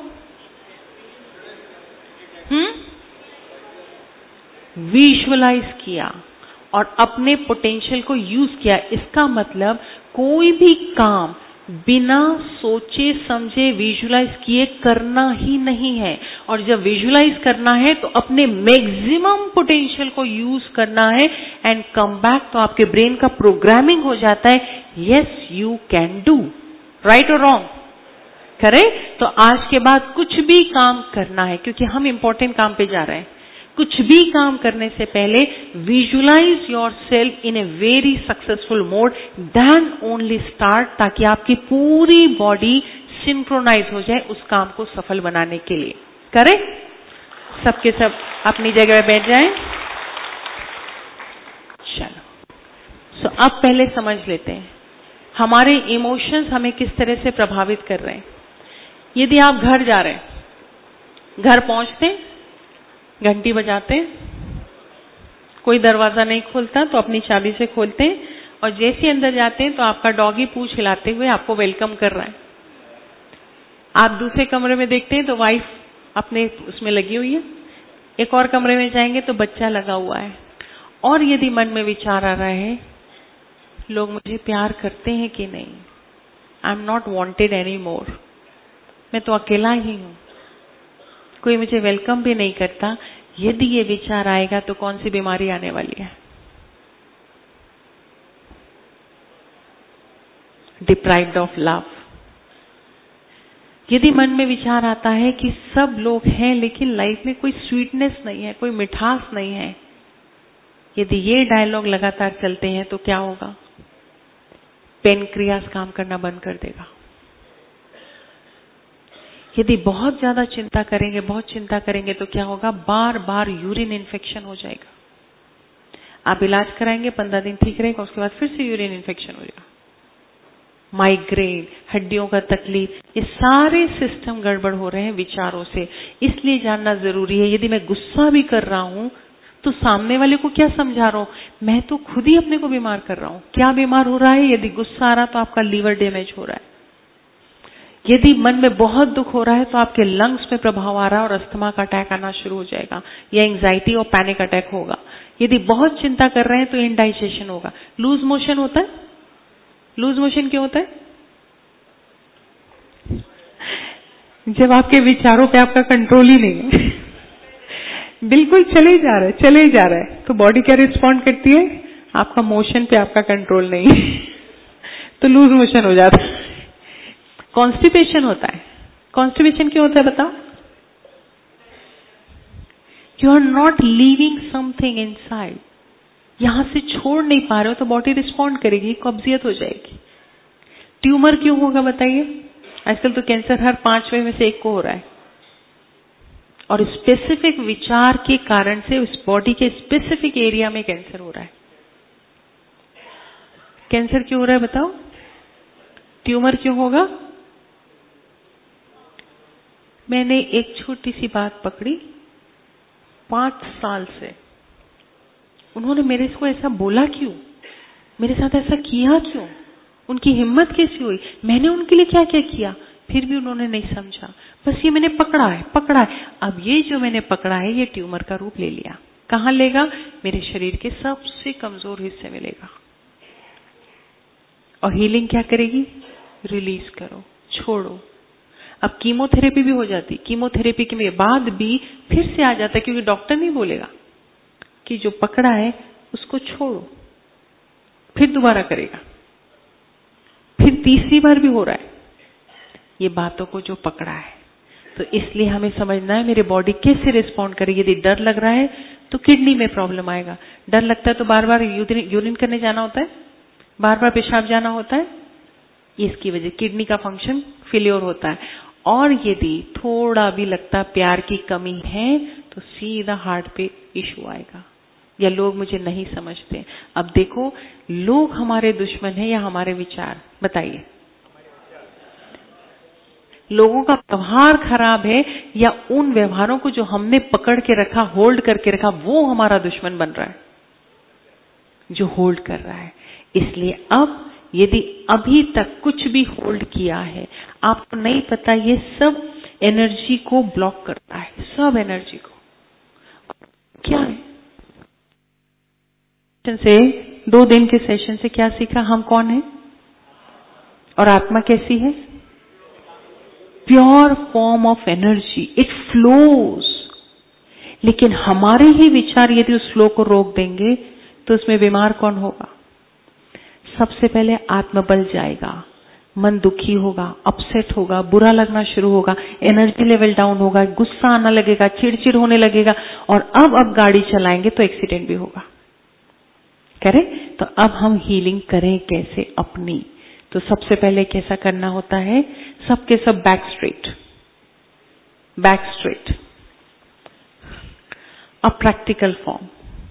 विजुअलाइज किया और अपने पोटेंशियल को यूज किया। इसका मतलब कोई भी काम बिना सोचे समझे विजुअलाइज किए करना ही नहीं है। और जब विजुअलाइज करना है तो अपने मैक्सिमम पोटेंशियल को यूज करना है एंड कम बैक। तो आपके ब्रेन का प्रोग्रामिंग हो जाता है, yes you can do, right और रॉन्ग? करेक्ट? तो आज के बाद कुछ भी काम करना है, क्योंकि हम इंपॉर्टेंट काम पे जा रहे हैं। कुछ भी काम करने से पहले visualise yourself in a very successful mode, then only start, ताकि आपकी पूरी बॉडी सिंक्रोनाइज हो जाए उस काम को सफल बनाने के लिए। करेक्ट? सबके सब अपनी जगह बैठ जाएं। चलो, अब पहले समझ लेते हैं हमारे इमोशंस हमें किस तरह से प्रभावित कर रहे हैं। यदि आप घर जा रहे हैं, घर पहुंचते, घंटी बजाते, कोई दरवाजा नहीं खोलता तो अपनी चाबी से खोलते हैं, और जैसे अंदर जाते हैं तो आपका डॉगी पूंछ हिलाते हुए आपको वेलकम कर रहा है। आप दूसरे कमरे में देखते हैं तो वाइफ अपने उसमें लगी हुई है, एक और कमरे में जाएंगे तो बच्चा लगा हुआ है। और यदि मन में विचार आ रहा है, लोग मुझे प्यार करते हैं कि नहीं, I am not wanted any more, मैं तो अकेला ही हूं, कोई मुझे वेलकम भी नहीं करता, यदि ये विचार आएगा तो कौन सी बीमारी आने वाली है? Deprived of love. यदि मन में विचार आता है कि सब लोग हैं लेकिन लाइफ में कोई स्वीटनेस नहीं है, कोई मिठास नहीं है, यदि ये डायलॉग लगातार चलते हैं तो क्या होगा? पेनक्रियास काम करना बंद कर देगा। यदि बहुत ज्यादा चिंता करेंगे, बहुत चिंता करेंगे तो क्या होगा? बार बार यूरिन इन्फेक्शन हो जाएगा। आप इलाज कराएंगे, 15 दिन ठीक रहेगा, उसके बाद फिर से यूरिन इन्फेक्शन हो जाएगा। माइग्रेन, हड्डियों का तकलीफ, ये सारे सिस्टम गड़बड़ हो रहे हैं विचारों से। इसलिए जानना जरूरी है, यदि मैं गुस्सा भी कर रहा हूं तो सामने वाले को क्या समझा रहा हूं? मैं तो खुद ही अपने को बीमार कर रहा हूं। क्या बीमार हो रहा है? यदि गुस्सा आ रहा तो आपका लीवर डैमेज हो रहा है। यदि मन में बहुत दुख हो रहा है तो आपके लंग्स में प्रभाव आ रहा है और अस्थमा का अटैक आना शुरू हो जाएगा, या एंजाइटी और पैनिक अटैक होगा। यदि बहुत चिंता कर रहे हैं तो इंडाइजेशन होगा। लूज मोशन होता है। लूज मोशन क्यों होता है? जब आपके विचारों पे आपका कंट्रोल ही नहीं है, बिल्कुल चले जा रहा है, तो बॉडी क्या रिस्पॉन्ड करती है? आपका मोशन पे आपका कंट्रोल नहीं है, तो लूज मोशन हो जाता है। कॉन्स्टिपेशन होता है। कॉन्स्टिपेशन क्यों होता है बताओ? You are not leaving something inside, यहां से छोड़ नहीं पा रहे हो तो बॉडी रिस्पॉन्ड करेगी, कब्जियत हो जाएगी। ट्यूमर क्यों होगा बताइए? आजकल तो कैंसर हर 5वें में से 1 को हो रहा है, और स्पेसिफिक विचार के कारण से उस बॉडी के स्पेसिफिक एरिया में कैंसर हो रहा है। कैंसर क्यों हो रहा है बताओ? ट्यूमर क्यों होगा? मैंने एक छोटी सी बात पकड़ी 5 साल से, उन्होंने मेरे को ऐसा बोला क्यों, मेरे साथ ऐसा किया क्यों, उनकी हिम्मत कैसी हुई, मैंने उनके लिए क्या क्या किया, फिर भी उन्होंने नहीं समझा। बस ये मैंने पकड़ा है। अब ये जो मैंने पकड़ा है ये ट्यूमर का रूप ले लिया। कहाँ लेगा? मेरे शरीर के सबसे कमजोर हिस्से में लेगा। और हीलिंग क्या करेगी? रिलीज करो, छोड़ो। अब कीमोथेरेपी भी हो जाती, कीमोथेरेपी के बाद भी फिर से आ जाता है, क्योंकि डॉक्टर नहीं बोलेगा कि जो पकड़ा है उसको छोड़ो, फिर दोबारा करेगा, फिर तीसरी बार भी हो रहा है ये बातों को जो पकड़ा है। तो इसलिए हमें समझना है मेरे बॉडी कैसे रिस्पॉन्ड करेगी। यदि डर लग रहा है तो किडनी में प्रॉब्लम आएगा। डर लगता है तो बार बार यूरिन करने जाना होता है, बार बार पेशाब जाना होता है, इसकी वजह किडनी का फंक्शन फेल्योर होता है। और यदि थोड़ा भी लगता प्यार की कमी है तो सीधा हार्ट पे इशू आएगा। या लोग मुझे नहीं समझते। अब देखो, लोग हमारे दुश्मन हैं या हमारे विचार? बताइए। लोगों का व्यवहार खराब है या उन व्यवहारों को जो हमने पकड़ के रखा, होल्ड करके रखा, वो हमारा दुश्मन बन रहा है, जो होल्ड कर रहा है। इसलिए अब यदि अभी तक कुछ भी होल्ड किया है, आपको नहीं पता, ये सब एनर्जी को ब्लॉक करता है, सब एनर्जी को। क्या है से 2 दिन के सेशन से क्या सीखा? हम कौन है और आत्मा कैसी है? Pure form of energy, it flows. लेकिन हमारे ही विचार यदि उस फ्लो को रोक देंगे तो उसमें बीमार कौन होगा? सबसे पहले आत्मबल जाएगा, मन दुखी होगा, अपसेट होगा, बुरा लगना शुरू होगा, एनर्जी लेवल डाउन होगा, गुस्सा आना लगेगा, चिड़चिड़ होने लगेगा। और अब गाड़ी चलाएंगे तो एक्सीडेंट भी होगा। करें? तो अब हम हीलिंग करें कैसे अपनी? तो सबसे पहले कैसा करना होता है? सबके सब बैक स्ट्रेट। अब प्रैक्टिकल फॉर्म,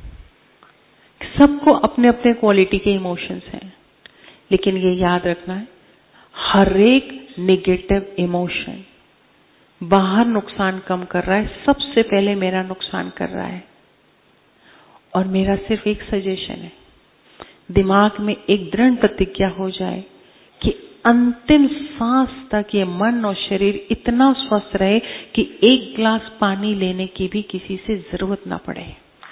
सबको अपने अपने क्वालिटी के इमोशंस हैं, लेकिन ये याद रखना है, हर एक नेगेटिव इमोशन बाहर नुकसान कम कर रहा है, सबसे पहले मेरा नुकसान कर रहा है। और मेरा सिर्फ एक सजेशन है, दिमाग में एक दृढ़ प्रतिज्ञा हो जाए कि अंतिम सांस तक ये मन और शरीर इतना स्वस्थ रहे कि 1 गिलास पानी लेने की भी किसी से जरूरत ना पड़े।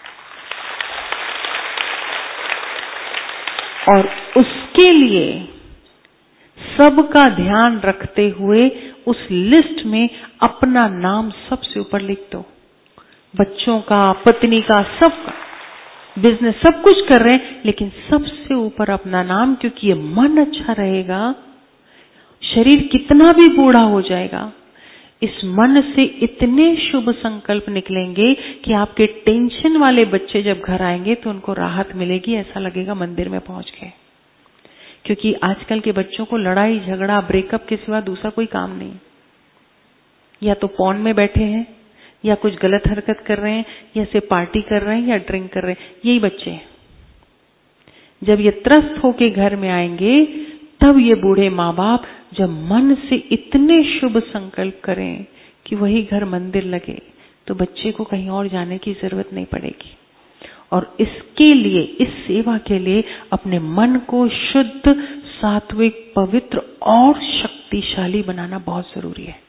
और उसके लिए सबका ध्यान रखते हुए उस लिस्ट में अपना नाम सबसे ऊपर लिख दो। बच्चों का, पत्नी का, सबका, बिजनेस, सब कुछ कर रहे हैं, लेकिन सबसे ऊपर अपना नाम, क्योंकि ये मन अच्छा रहेगा। शरीर कितना भी बूढ़ा हो जाएगा, इस मन से इतने शुभ संकल्प निकलेंगे कि आपके टेंशन वाले बच्चे जब घर आएंगे तो उनको राहत मिलेगी, ऐसा लगेगा मंदिर में पहुंच गए। क्योंकि आजकल के बच्चों को लड़ाई झगड़ा ब्रेकअप के सिवा दूसरा कोई काम नहीं। या तो पॉन में बैठे हैं, या कुछ गलत हरकत कर रहे हैं, या से पार्टी कर रहे हैं, या ड्रिंक कर रहे हैं, यही बच्चे हैं। जब ये त्रस्त होके घर में आएंगे तब ये बूढ़े माँ बाप जब मन से इतने शुभ संकल्प करें कि वही घर मंदिर लगे, तो बच्चे को कहीं और जाने की जरूरत नहीं पड़ेगी। और इसके लिए, इस सेवा के लिए अपने मन को शुद्ध, सात्विक, पवित्र और शक्तिशाली बनाना बहुत जरूरी है।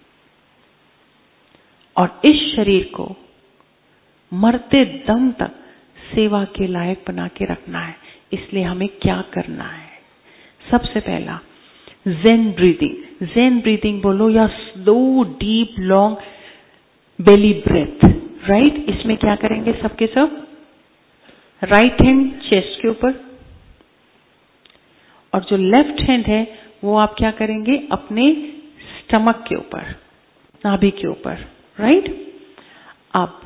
और इस शरीर को मरते दम तक सेवा के लायक बना के रखना है। इसलिए हमें क्या करना है? सबसे पहला ज़ेन ब्रीदिंग बोलो, या slow deep long belly breath, right? इसमें क्या करेंगे सबके सब? राइट हैंड चेस्ट के ऊपर, और जो लेफ्ट हैंड है वो आप क्या करेंगे? अपने स्टमक के ऊपर, नाभि के ऊपर, राइट? अब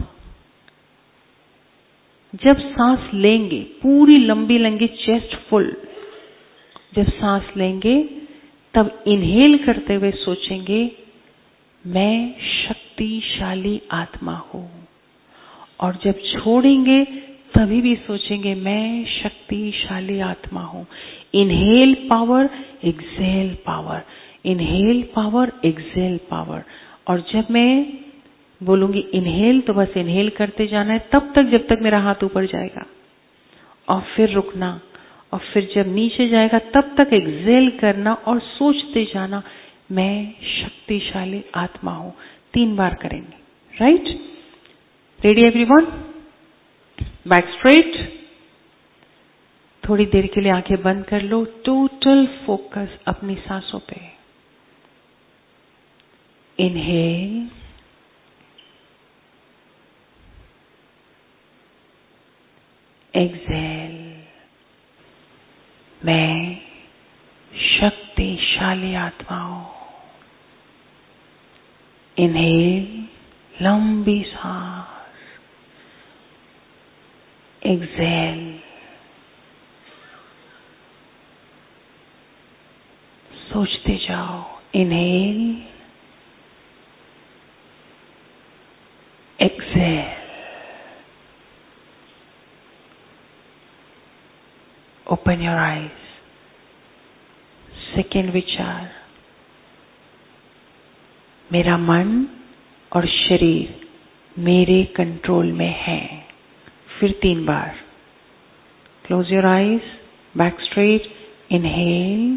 जब सांस लेंगे, पूरी लंबी लंबी चेस्ट फुल, जब सांस लेंगे तब इनहेल करते हुए सोचेंगे, मैं शक्तिशाली आत्मा हूं। और जब छोड़ेंगे तभी भी सोचेंगे मैं शक्तिशाली आत्मा हूं। Inhale power, exhale power, inhale power, exhale power. और जब मैं बोलूंगी इनहेल तो बस इनहेल करते जाना है तब तक जब तक मेरा हाथ ऊपर जाएगा, और फिर रुकना, और फिर जब नीचे जाएगा तब तक एक्सहेल करना और सोचते जाना मैं शक्तिशाली आत्मा हूं। 3 बार करेंगे। Right? Ready everyone? Back straight. थोड़ी देर के लिए आंखें बंद कर लो। टोटल फोकस अपनी सांसों पे। Inhale, exhale. मैं शक्तिशाली आत्मा हूं। इनहेल, लंबी सांस। एक्सहेल, सोचते जाओ। Inhale, exhale. Open your eyes. Second विचार, मेरा मन और शरीर मेरे कंट्रोल में है। फिर 3 बार। Close your eyes, back straight. Inhale,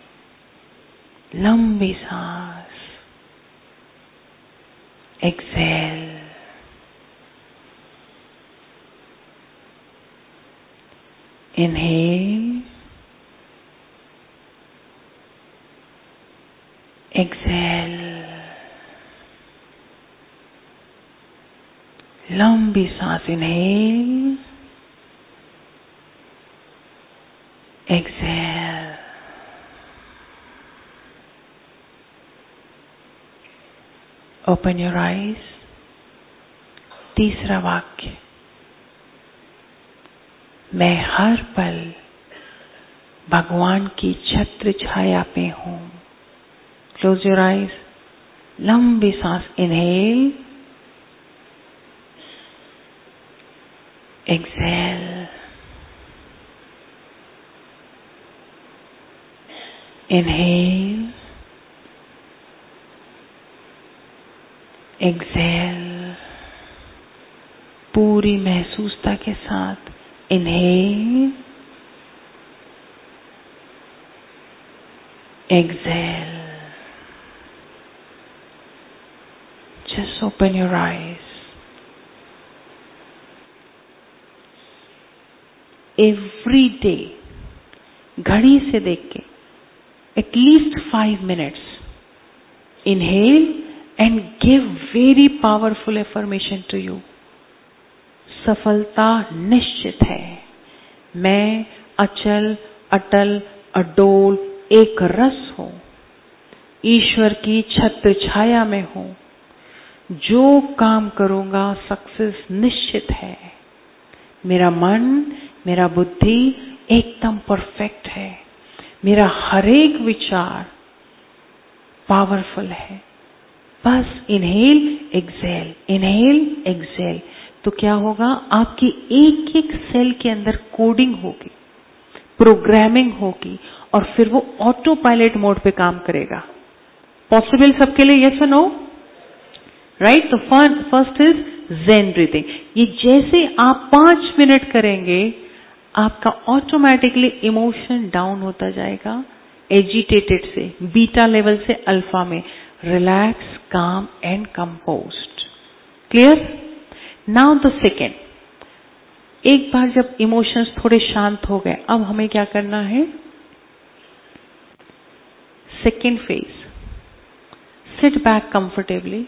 लंबी सांस। एक्सहेल, इनहेल, एक्सहेल, लंबी सांस। Inhale, exhale. Open your eyes. तीसरा वाक्य, मैं हर पल भगवान की छत्र छाया पे हूं। क्लोज योर आईज, लंबी सांस। Inhale, exhale, inhale, exhale. पूरी महसूसता के साथ inhale, exhale. Just open your eyes. Every day, घड़ी से देख के at least 5 minutes inhale and give very powerful affirmation to you. सफलता निश्चित है। मैं अचल, अटल, अडोल, एक रस हूं। ईश्वर की छत्र छाया में हूं। जो काम करूंगा सक्सेस निश्चित है। मेरा मन, मेरा बुद्धि एकदम परफेक्ट है। मेरा हर एक विचार पावरफुल है। बस इनहेल, एक्सहेल, इनहेल, एक्सहेल। तो क्या होगा? आपकी एक एक सेल के अंदर कोडिंग होगी, प्रोग्रामिंग होगी, और फिर वो ऑटो पायलट मोड पे काम करेगा। पॉसिबल सबके लिए? यस और नो? राइट? तो फर्स्ट इज ज़ेन ब्रीथिंग। ये जैसे आप 5 मिनट करेंगे आपका ऑटोमेटिकली इमोशन डाउन होता जाएगा, एजिटेटेड से बीटा लेवल से अल्फा में, relax, calm and composed. Clear? Now the second, एक बार जब इमोशंस थोड़े शांत हो गए, अब हमें क्या करना है? Second phase, sit back comfortably.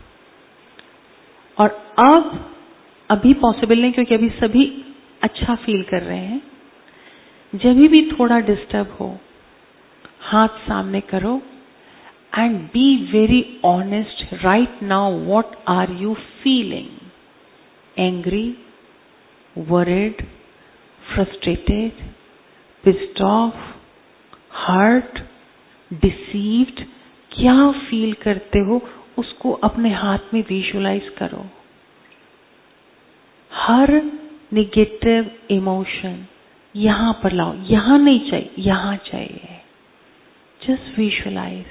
और अब अभी पॉसिबल नहीं क्योंकि अभी सभी अच्छा फील कर रहे हैं। जब भी थोड़ा डिस्टर्ब हो, हाथ सामने करो and be very honest. Right now what are you feeling? Angry, worried, frustrated, pissed off, hurt, deceived? क्या फील करते हो उसको अपने हाथ में विजुलाइज करो। हर निगेटिव इमोशन यहां पर लाओ, यहां नहीं चाहिए, यहां चाहिए. Just visualise,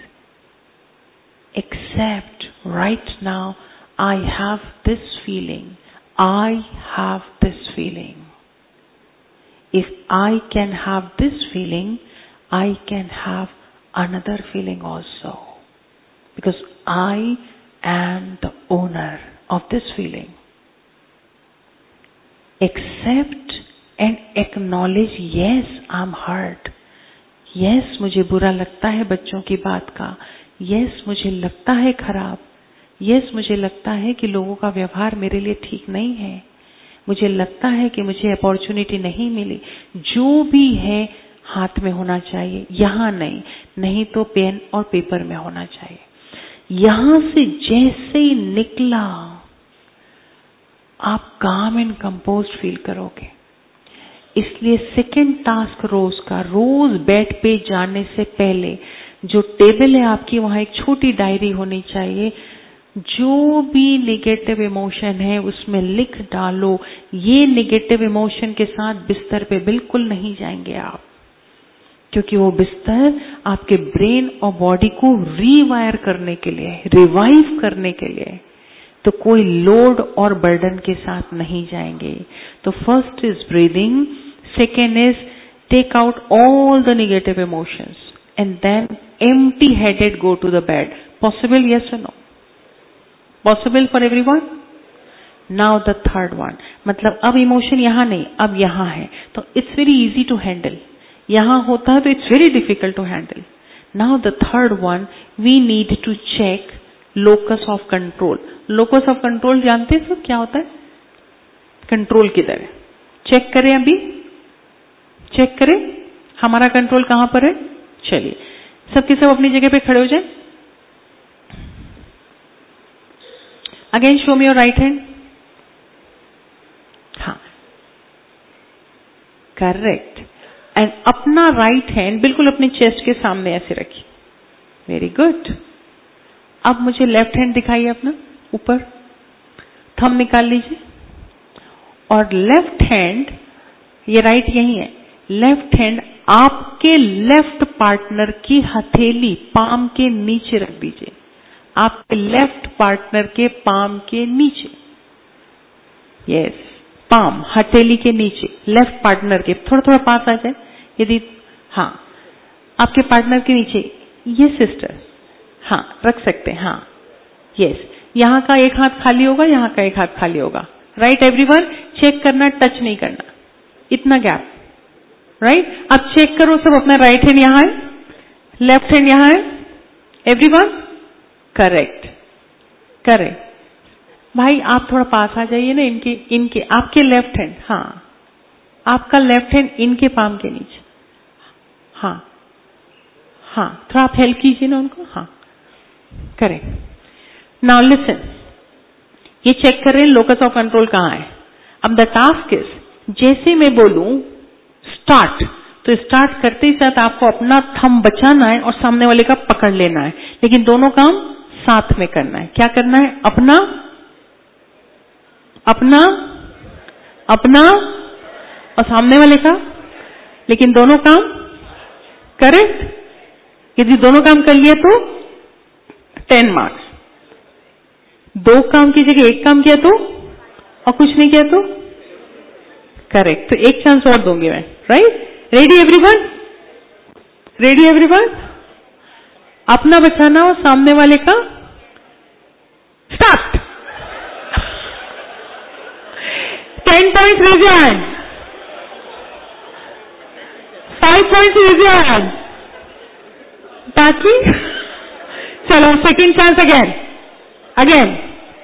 accept right now I have this feeling. I have this feeling. If I can have this feeling, I can have another feeling also. Because I am the owner of this feeling. Accept and acknowledge, yes, I'm hurt. Yes, मुझे बुरा लगता है बच्चों की बात का. Yes, मुझे लगता है खराब. यस, मुझे लगता है कि लोगों का व्यवहार मेरे लिए ठीक नहीं है. मुझे लगता है कि मुझे अपॉर्चुनिटी नहीं मिली. जो भी है हाथ में होना चाहिए, यहां नहीं, नहीं तो पेन और पेपर में होना चाहिए. यहां से जैसे ही निकला आप काम एंड कंपोज्ड फील करोगे. इसलिए सेकंड टास्क रोज का, रोज बेड पे जाने से पहले जो टेबल है आपकी, वहां एक छोटी डायरी होनी चाहिए. जो भी नेगेटिव इमोशन है उसमें लिख डालो. ये नेगेटिव इमोशन के साथ बिस्तर पे बिल्कुल नहीं जाएंगे आप, क्योंकि वो बिस्तर आपके ब्रेन और बॉडी को रीवायर करने के लिए, रिवाइव करने के लिए, तो कोई लोड और बर्डन के साथ नहीं जाएंगे. तो first is breathing, second is take out all the negative emotions and then empty headed go to the bed. Possible, yes और no? Possible for everyone? Now the third one. मतलब अब इमोशन यहाँ नहीं, अब यहाँ है, तो it's very easy to handle. यहाँ होता है तो it's very difficult to handle. Now the third one, we need to check locus of control. Locus of control जानते हैं सब क्या होता है? कंट्रोल किधर है? चेक करें, अभी चेक करें हमारा कंट्रोल कहाँ पर है. चलिए सबके सब अपनी जगह पे खड़े हो जाए. Again show me your right hand. हाँ, करेक्ट. एंड अपना राइट हैंड बिल्कुल अपने चेस्ट के सामने ऐसे रखिए. Very good. अब मुझे लेफ्ट हैंड दिखाइए अपना ऊपर. थंब निकाल लीजिए. और लेफ्ट हैंड, ये राइट यही है, लेफ्ट हैंड आपके लेफ्ट पार्टनर की हथेली पाम के नीचे रख दीजिए. आपके लेफ्ट पार्टनर के पाम के नीचे. यस, पाम हथेली के नीचे, लेफ्ट पार्टनर के थोड़ा थोड़ा पास आ जाए यदि. हाँ, आपके पार्टनर के नीचे. ये सिस्टर, हाँ रख सकते हैं. हाँ, यस. यहाँ का एक हाथ खाली होगा, यहाँ का एक हाथ खाली होगा. Right everyone? चेक करना, टच नहीं करना, इतना गैप. राइट. अब चेक करो सब, अपना राइट हैंड यहाँ है, लेफ्ट हैंड यहाँ है. एवरीवन? Correct, correct. भाई आप थोड़ा पास आ जाइए ना इनके आपके लेफ्ट हैंड. हाँ, आपका लेफ्ट हैंड इनके पाम के नीचे. हाँ हाँ, थोड़ा आप हेल्प कीजिए ना उनको. हाँ, करेक्ट. नाउ लिसन, ये चेक कर रहे हैं लोकस ऑफ कंट्रोल कहाँ है. अब द टास्क इज, जैसे मैं बोलूं स्टार्ट, तो स्टार्ट करते ही साथ आपको अपना थंब बचाना है और सामने वाले का पकड़ लेना है. लेकिन दोनों काम साथ में करना है. क्या करना है? अपना अपना अपना और सामने वाले का, लेकिन दोनों काम. करेक्ट. यदि दोनों काम कर लिए तो 10 मार्क्स. दो काम की जगह एक काम किया तो, और कुछ नहीं किया तो. करेक्ट. तो एक चांस और दूंगी मैं. Right. Ready everyone? Ready everyone? अपना बचाना और सामने वाले का. Start. 10 points raise your hand. 5 points raise your hand. ताकि चलो second chance again. Again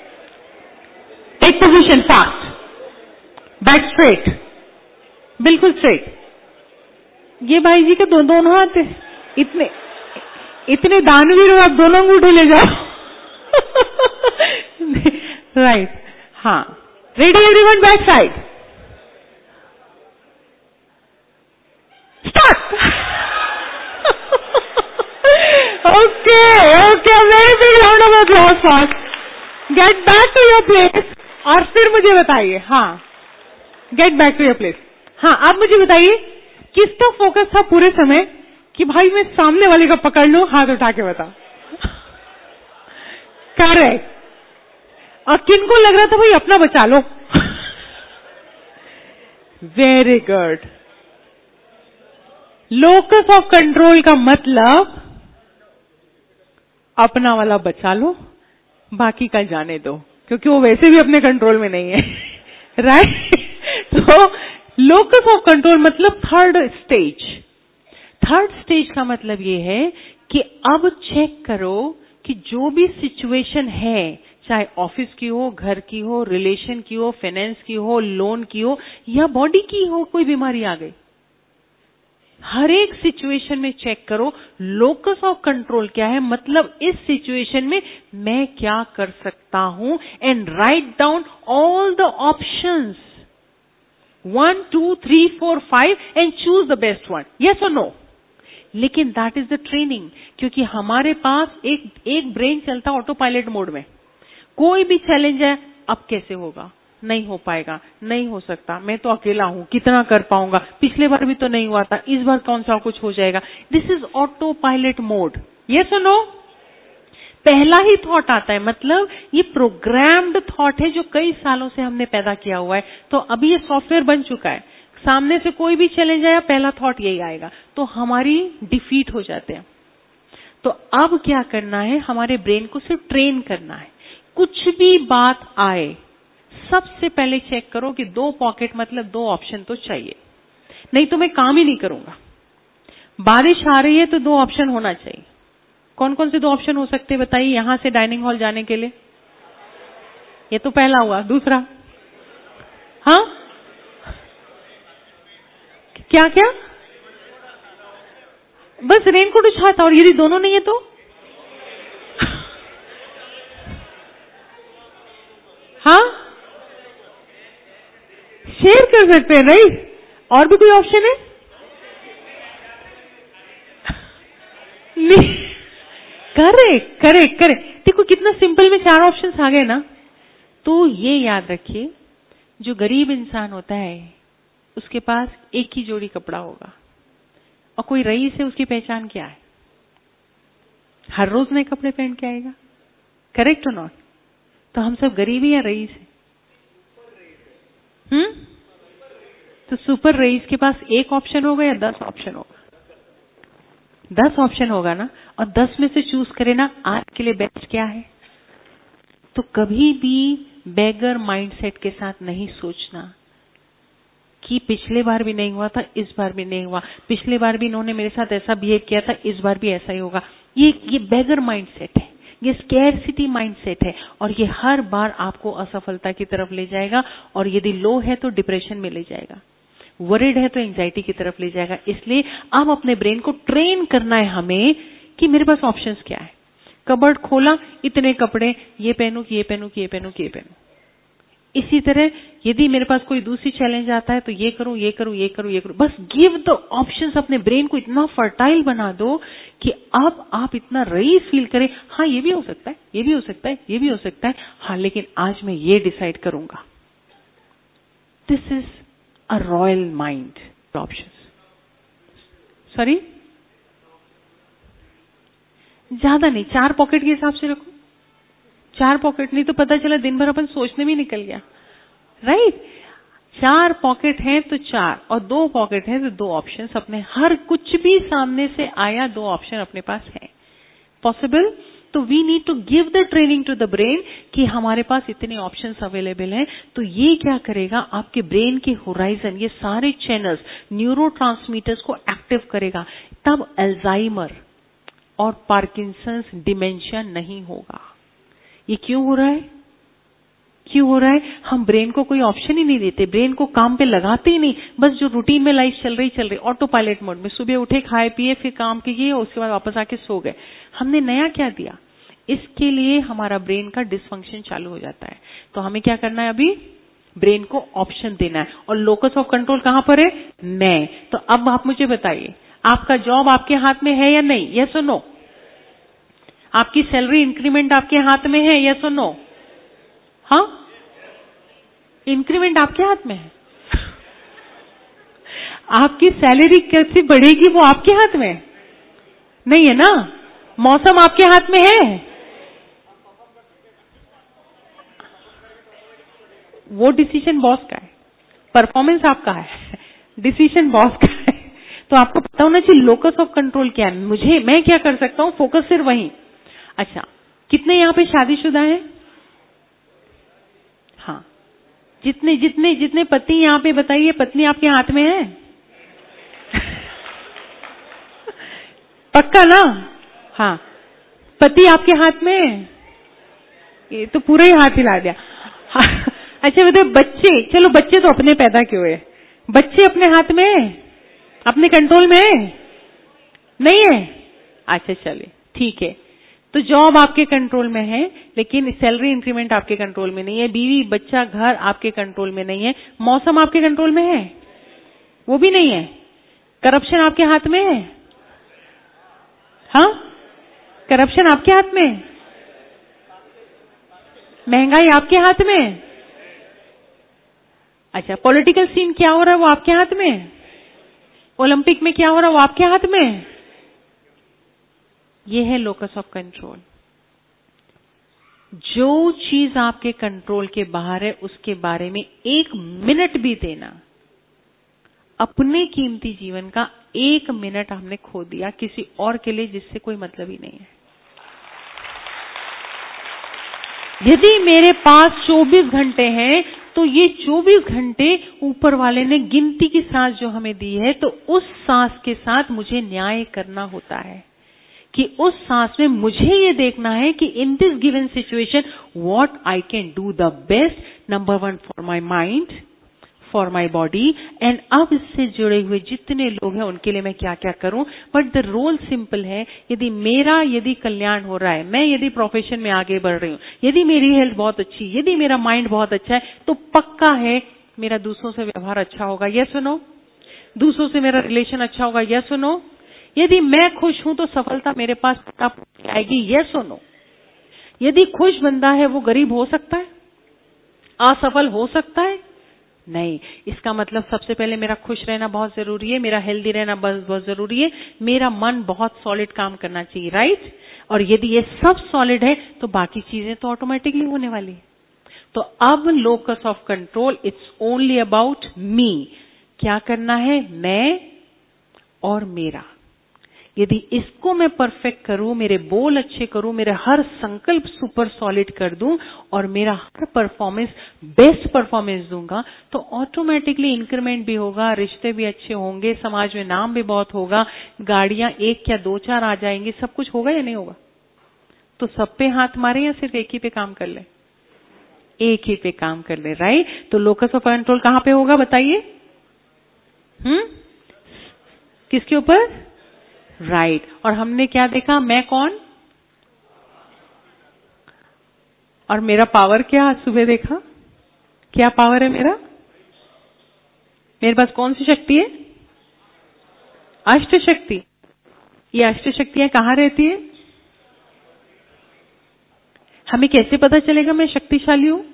take position fast. Back straight, बिल्कुल स्ट्रेट. ये भाई जी के दोनों हाथ इतने दानवीर हो, आप दोनों अंगूठे ले जाओ. राइट. हाँ, ready everyone? Back side. Start. Okay okay, very big round of applause for. Get back to your place और फिर मुझे बताइए. हाँ, get back to your place. हाँ, आप मुझे बताइए किसका फोकस था पूरे समय कि भाई मैं सामने वाले का पकड़ लूं, हाथ उठा के बता। करेक्ट। और किनको लग रहा था भाई अपना बचा लो। Very good. Locus of control का मतलब अपना वाला बचा लो, बाकी का जाने दो, क्योंकि वो वैसे भी अपने कंट्रोल में नहीं है। राइट? तो लोकस ऑफ कंट्रोल मतलब थर्ड स्टेज। थर्ड स्टेज का मतलब ये है कि अब चेक करो कि जो भी सिचुएशन है, चाहे ऑफिस की हो, घर की हो, रिलेशन की हो, फाइनेंस की हो, लोन की हो या बॉडी की हो, कोई बीमारी आ गई, हर एक सिचुएशन में चेक करो लोकस ऑफ कंट्रोल क्या है, मतलब इस सिचुएशन में मैं क्या कर सकता हूं, and write down all the options 1, 2, 3, 4, 5 and choose the best one. Yes और नो? लेकिन दैट इज द ट्रेनिंग, क्योंकि हमारे पास एक ब्रेन चलता ऑटो पायलट मोड में। कोई भी चैलेंज है, अब कैसे होगा, नहीं हो पाएगा, नहीं हो सकता, मैं तो अकेला हूं, कितना कर पाऊंगा, पिछले बार भी तो नहीं हुआ था, इस बार कौन सा कुछ हो जाएगा। This is autopilot mode. Yes और नो? पहला ही थॉट आता है, मतलब ये प्रोग्राम्ड थॉट है जो कई सालों से हमने पैदा किया हुआ है। तो अभी ये सॉफ्टवेयर बन चुका है, सामने से कोई भी चैलेंज आया, पहला थॉट यही आएगा, तो हमारी डिफीट हो जाते हैं। तो अब क्या करना है, हमारे ब्रेन को सिर्फ ट्रेन करना है। कुछ भी बात आए, सबसे पहले चेक करो कि 2 पॉकेट मतलब 2 ऑप्शन तो चाहिए, नहीं तो मैं काम ही नहीं करूंगा। बारिश आ रही है तो 2 ऑप्शन होना चाहिए। कौन कौन से 2 ऑप्शन हो सकते हैं बताइए, यहां से डाइनिंग हॉल जाने के लिए? ये तो पहला हुआ। दूसरा? हाँ, क्या क्या? बस रेनकोट उछाता, और यदि दोनों नहीं है तो? हाँ, शेयर कर सकते हैं, नहीं? और भी कोई ऑप्शन है? नहीं। Correct correct correct. देखो कितना सिंपल में 4 ऑप्शंस आ गए ना। तो ये याद रखिए, जो गरीब इंसान होता है उसके पास एक ही जोड़ी कपड़ा होगा, और कोई रईस है, उसकी पहचान क्या है? हर रोज नए कपड़े पहन के आएगा। करेक्ट और नॉट? तो हम सब गरीब ही या रईस है? तो सुपर रईस के पास एक ऑप्शन होगा या 10 ऑप्शन होगा? 10 ऑप्शन होगा ना, और 10 में से चूज करे ना आज के लिए बेस्ट क्या है। तो कभी भी बेगर माइंडसेट के साथ नहीं सोचना कि पिछले बार भी नहीं हुआ था, इस बार भी नहीं हुआ, पिछले बार भी इन्होंने मेरे साथ ऐसा बिहेव किया था, इस बार भी ऐसा ही होगा। ये बेगर माइंडसेट है, ये स्कैरसिटी माइंडसेट है, और ये हर बार आपको असफलता की तरफ ले जाएगा, और यदि लो है तो डिप्रेशन में ले जाएगा, वरिड है तो एंजाइटी की तरफ ले जाएगा। इसलिए अब अपने ब्रेन को ट्रेन करना है हमें कि मेरे पास ऑप्शंस क्या है। कबर्ड खोला, इतने कपड़े, ये पहनूं कि ये पहनूं कि ये पहनूं कि ये पहनूं। इसी तरह यदि मेरे पास कोई दूसरी चैलेंज आता है तो ये करूं, ये करूं, ये करूं, ये करूं। बस गिव द ऑप्शंस। अपने ब्रेन को इतना फर्टाइल बना दो कि अब आप इतना रईस फील करें, हाँ ये भी हो सकता है, ये भी हो सकता है, ये भी हो सकता है, हाँ लेकिन आज मैं ये डिसाइड करूंगा। This is a royal mind. Options, sorry ज्यादा नहीं, 4 पॉकेट के हिसाब से रखो। 4 पॉकेट नहीं तो पता चला दिन भर अपन सोचने में निकल गया। राइट? 4 पॉकेट हैं तो 4, और 2 पॉकेट हैं तो 2 ऑप्शंस अपने, हर कुछ भी सामने से आया 2 ऑप्शन अपने पास है। पॉसिबल? तो we need to give the training to the brain कि हमारे पास इतने ऑप्शंस अवेलेबल हैं। तो ये क्या करेगा, आपके ब्रेन के होराइजन, ये सारे चैनल्स, न्यूरोट्रांसमीटर्स को एक्टिव करेगा। तब अल्जाइमर और पार्किंसंस, डिमेंशिया नहीं होगा। ये क्यों हो रहा है? क्यों हो रहा है? हम ब्रेन को कोई ऑप्शन ही नहीं देते, ब्रेन को काम पे लगाते ही नहीं। बस जो रूटीन में लाइफ चल रही ऑटो पायलट मोड में, सुबह उठे, खाए पिए, फिर काम किए, उसके बाद वापस आके सो गए। हमने नया क्या दिया? इसके लिए हमारा ब्रेन का डिसफंक्शन चालू हो जाता है। तो हमें क्या करना है, अभी ब्रेन को ऑप्शन देना है। और लोकस ऑफ कंट्रोल कहां पर है? मैं। तो अब आप मुझे बताइए, आपका जॉब आपके हाथ में है या नहीं? यस और नो? आपकी सैलरी इंक्रीमेंट आपके हाथ में है? यस और नो? हाँ, इंक्रीमेंट आपके हाथ में है। आपकी सैलरी कैसे बढ़ेगी वो आपके हाथ में नहीं है ना। मौसम आपके हाथ में है, वो डिसीजन बॉस का है, परफॉर्मेंस आपका है, डिसीजन बॉस का है। तो आपको पता होना चाहिए लोकस ऑफ कंट्रोल क्या है, मैं क्या कर सकता हूं, फोकस सिर्फ वहीं। अच्छा, कितने यहाँ पे शादीशुदा हैं? हाँ, जितने जितने जितने पति यहाँ पे बताइए, पत्नी आपके हाथ में है? पक्का ना? हाँ, पति आपके हाथ में? ये तो पूरा ही हाथ हिला दिया। हाँ, अच्छा बताइए बच्चे, चलो बच्चे तो अपने पैदा क्यों हुए, बच्चे अपने हाथ में, अपने कंट्रोल में नहीं है? अच्छा चलिए ठीक है, तो जॉब आपके कंट्रोल में है लेकिन सैलरी इंक्रीमेंट आपके कंट्रोल में नहीं है, बीवी बच्चा घर आपके कंट्रोल में नहीं है, मौसम आपके कंट्रोल में है वो भी नहीं है, करप्शन आपके हाथ में है? हाँ, करप्शन आपके हाथ में, महंगाई आपके हाथ में। अच्छा, पॉलिटिकल सीन क्या हो रहा है वो आपके हाथ में, ओलंपिक में क्या हो रहा है वो आपके हाथ में। ये है लोकस ऑफ कंट्रोल। जो चीज आपके कंट्रोल के बाहर है उसके बारे में 1 मिनट भी देना, अपने कीमती जीवन का 1 मिनट हमने खो दिया किसी और के लिए जिससे कोई मतलब ही नहीं है। यदि मेरे पास 24 घंटे हैं तो ये 24 घंटे ऊपर वाले ने गिनती की सांस जो हमें दी है, तो उस सांस के साथ मुझे न्याय करना होता है कि उस सांस में मुझे ये देखना है कि in this given situation what I can do the best, number 1 for my mind, for my body, and अब इससे जुड़े हुए जितने लोग हैं उनके लिए मैं क्या क्या करूं। बट द रोल सिंपल है, यदि कल्याण हो रहा है, मैं यदि प्रोफेशन में आगे बढ़ रही हूं, यदि मेरी हेल्थ बहुत अच्छी, यदि मेरा माइंड बहुत अच्छा है, तो पक्का है मेरा दूसरों से व्यवहार अच्छा होगा, यस और नो? दूसरों से मेरा रिलेशन अच्छा होगा, यस और नो? यदि मैं खुश हूं तो सफलता मेरे पास आएगी, यस और नो? यदि खुश बंदा है वो गरीब हो सकता है, असफल हो सकता है? नहीं। इसका मतलब सबसे पहले मेरा खुश रहना बहुत जरूरी है, मेरा हेल्दी रहना बहुत जरूरी है, मेरा मन बहुत सॉलिड काम करना चाहिए, राइट? और यदि ये सब सॉलिड है तो बाकी चीजें तो ऑटोमेटिकली होने वाली है। तो अब locus of control it's only about me, क्या करना है, मैं और मेरा। यदि इसको मैं परफेक्ट करूं, मेरे बोल अच्छे करूं, मेरे हर संकल्प सुपर सॉलिड कर दूं और मेरा हर परफॉर्मेंस बेस्ट परफॉर्मेंस दूंगा, तो ऑटोमेटिकली इंक्रीमेंट भी होगा, रिश्ते भी अच्छे होंगे, समाज में नाम भी बहुत होगा, गाड़ियां 1 या 2-4 आ जाएंगी, सब कुछ होगा या नहीं होगा? तो सब पे हाथ मारे या सिर्फ एक ही पे काम कर ले? एक ही पे काम कर ले, राइट? तो लोकस ऑफ कंट्रोल कहां पे होगा बताइए? किसके ऊपर? राइट। और हमने क्या देखा, मैं कौन और मेरा पावर क्या? आज सुबह देखा क्या पावर है मेरा? मेरे पास कौन सी शक्ति है? अष्ट शक्ति। ये अष्ट शक्तियां कहाँ रहती है? हमें कैसे पता चलेगा मैं शक्तिशाली हूं?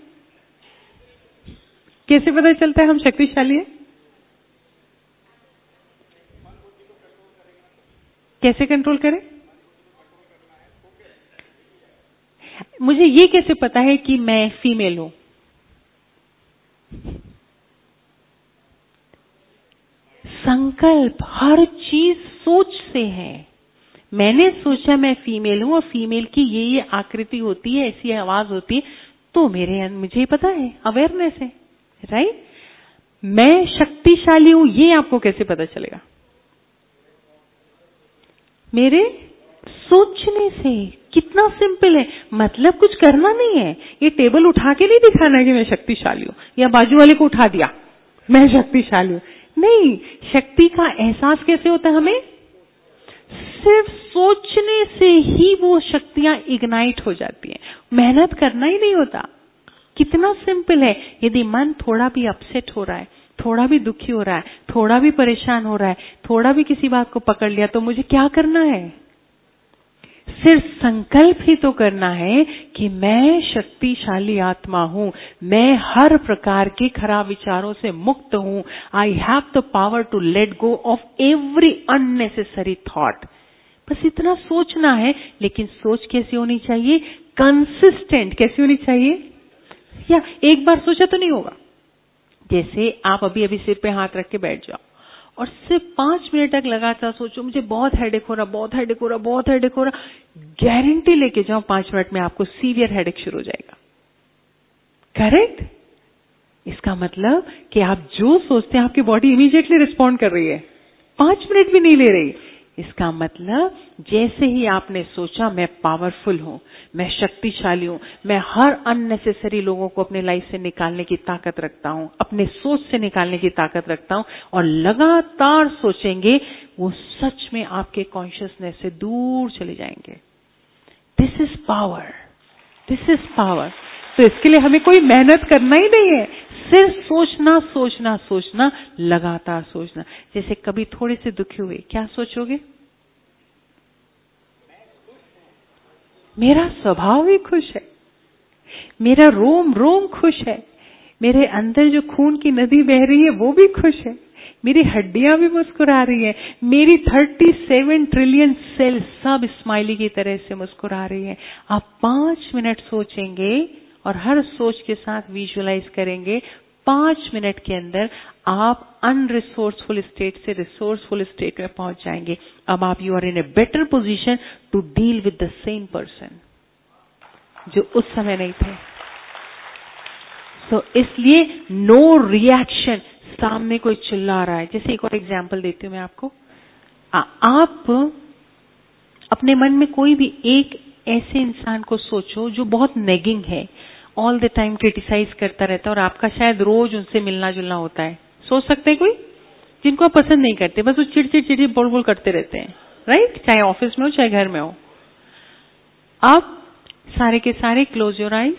कैसे पता चलता है हम शक्तिशाली हैं? कैसे कंट्रोल करें? मुझे ये कैसे पता है कि मैं फीमेल हूं? संकल्प, हर चीज सोच से है। मैंने सोचा मैं फीमेल हूं और फीमेल की ये आकृति होती है, ऐसी आवाज होती है, तो मुझे पता है, अवेयरनेस है, राइट? मैं शक्तिशाली हूं, ये आपको कैसे पता चलेगा? मेरे सोचने से। कितना सिंपल है, मतलब कुछ करना नहीं है, ये टेबल उठा के नहीं दिखाना है कि मैं शक्तिशाली हूं, या बाजू वाले को उठा दिया मैं शक्तिशाली हूं, नहीं। शक्ति का एहसास कैसे होता है हमें? सिर्फ सोचने से ही वो शक्तियां इग्नाइट हो जाती हैं, मेहनत करना ही नहीं होता। कितना सिंपल है। यदि मन थोड़ा भी अपसेट हो रहा है, थोड़ा भी दुखी हो रहा है, थोड़ा भी परेशान हो रहा है, थोड़ा भी किसी बात को पकड़ लिया, तो मुझे क्या करना है? सिर्फ संकल्प ही तो करना है कि मैं शक्तिशाली आत्मा हूं, मैं हर प्रकार के खराब विचारों से मुक्त हूं। I have the power to let go of every unnecessary thought. बस इतना सोचना है, लेकिन सोच कैसी होनी चाहिए? कंसिस्टेंट। कैसी होनी चाहिए? या एक बार सोचा तो नहीं होगा। जैसे आप अभी सिर पे हाथ रख के बैठ जाओ और सिर्फ 5 मिनट तक लगातार सोचो, मुझे बहुत हेडेक हो रहा, बहुत हेडेक हो रहा, बहुत हेडेक हो रहा। गारंटी लेके जाओ 5 मिनट में आपको सीवियर हेडेक शुरू हो जाएगा। करेक्ट? इसका मतलब कि आप जो सोचते हैं आपकी बॉडी इमीडिएटली रिस्पॉन्ड कर रही है, 5 मिनट भी नहीं ले रही। इसका मतलब जैसे ही आपने सोचा मैं पावरफुल हूं, मैं शक्तिशाली हूं, मैं हर अननेसेसरी लोगों को अपने लाइफ से निकालने की ताकत रखता हूं, अपने सोच से निकालने की ताकत रखता हूं, और लगातार सोचेंगे, वो सच में आपके कॉन्शियसनेस से दूर चले जाएंगे। This is power, this is power. तो इसके लिए हमें कोई मेहनत करना ही नहीं है, सिर्फ सोचना सोचना सोचना, लगातार सोचना। जैसे कभी थोड़े से दुखी हुए, क्या सोचोगे? मेरा स्वभाव ही खुश है, मेरा रोम रोम खुश है, मेरे अंदर जो खून की नदी बह रही है वो भी खुश है, मेरी हड्डियां भी मुस्कुरा रही है, मेरी 37 ट्रिलियन सेल सब स्माइली की तरह से मुस्कुरा रही है। आप 5 मिनट सोचेंगे और हर सोच के साथ विजुअलाइज करेंगे, 5 मिनट के अंदर आप अनरिसोर्सफुल स्टेट से रिसोर्सफुल स्टेट में पहुंच जाएंगे। अब आप you are in a better position to deal with the same person जो उस समय नहीं थे। सो इसलिए नो रिएक्शन। सामने कोई चिल्ला रहा है, जैसे एक और एग्जांपल देती हूं मैं आपको। आप अपने मन में कोई भी एक ऐसे इंसान को सोचो जो बहुत नेगिंग है, ऑल द टाइम क्रिटिसाइज करता रहता है और आपका शायद रोज उनसे मिलना जुलना होता है। सोच सकते हैं कोई जिनको आप पसंद नहीं करते, बस वो चिड़चिड़ बोल बोल करते रहते हैं, राइट? चाहे ऑफिस में हो चाहे घर में हो। अब सारे के सारे close your eyes,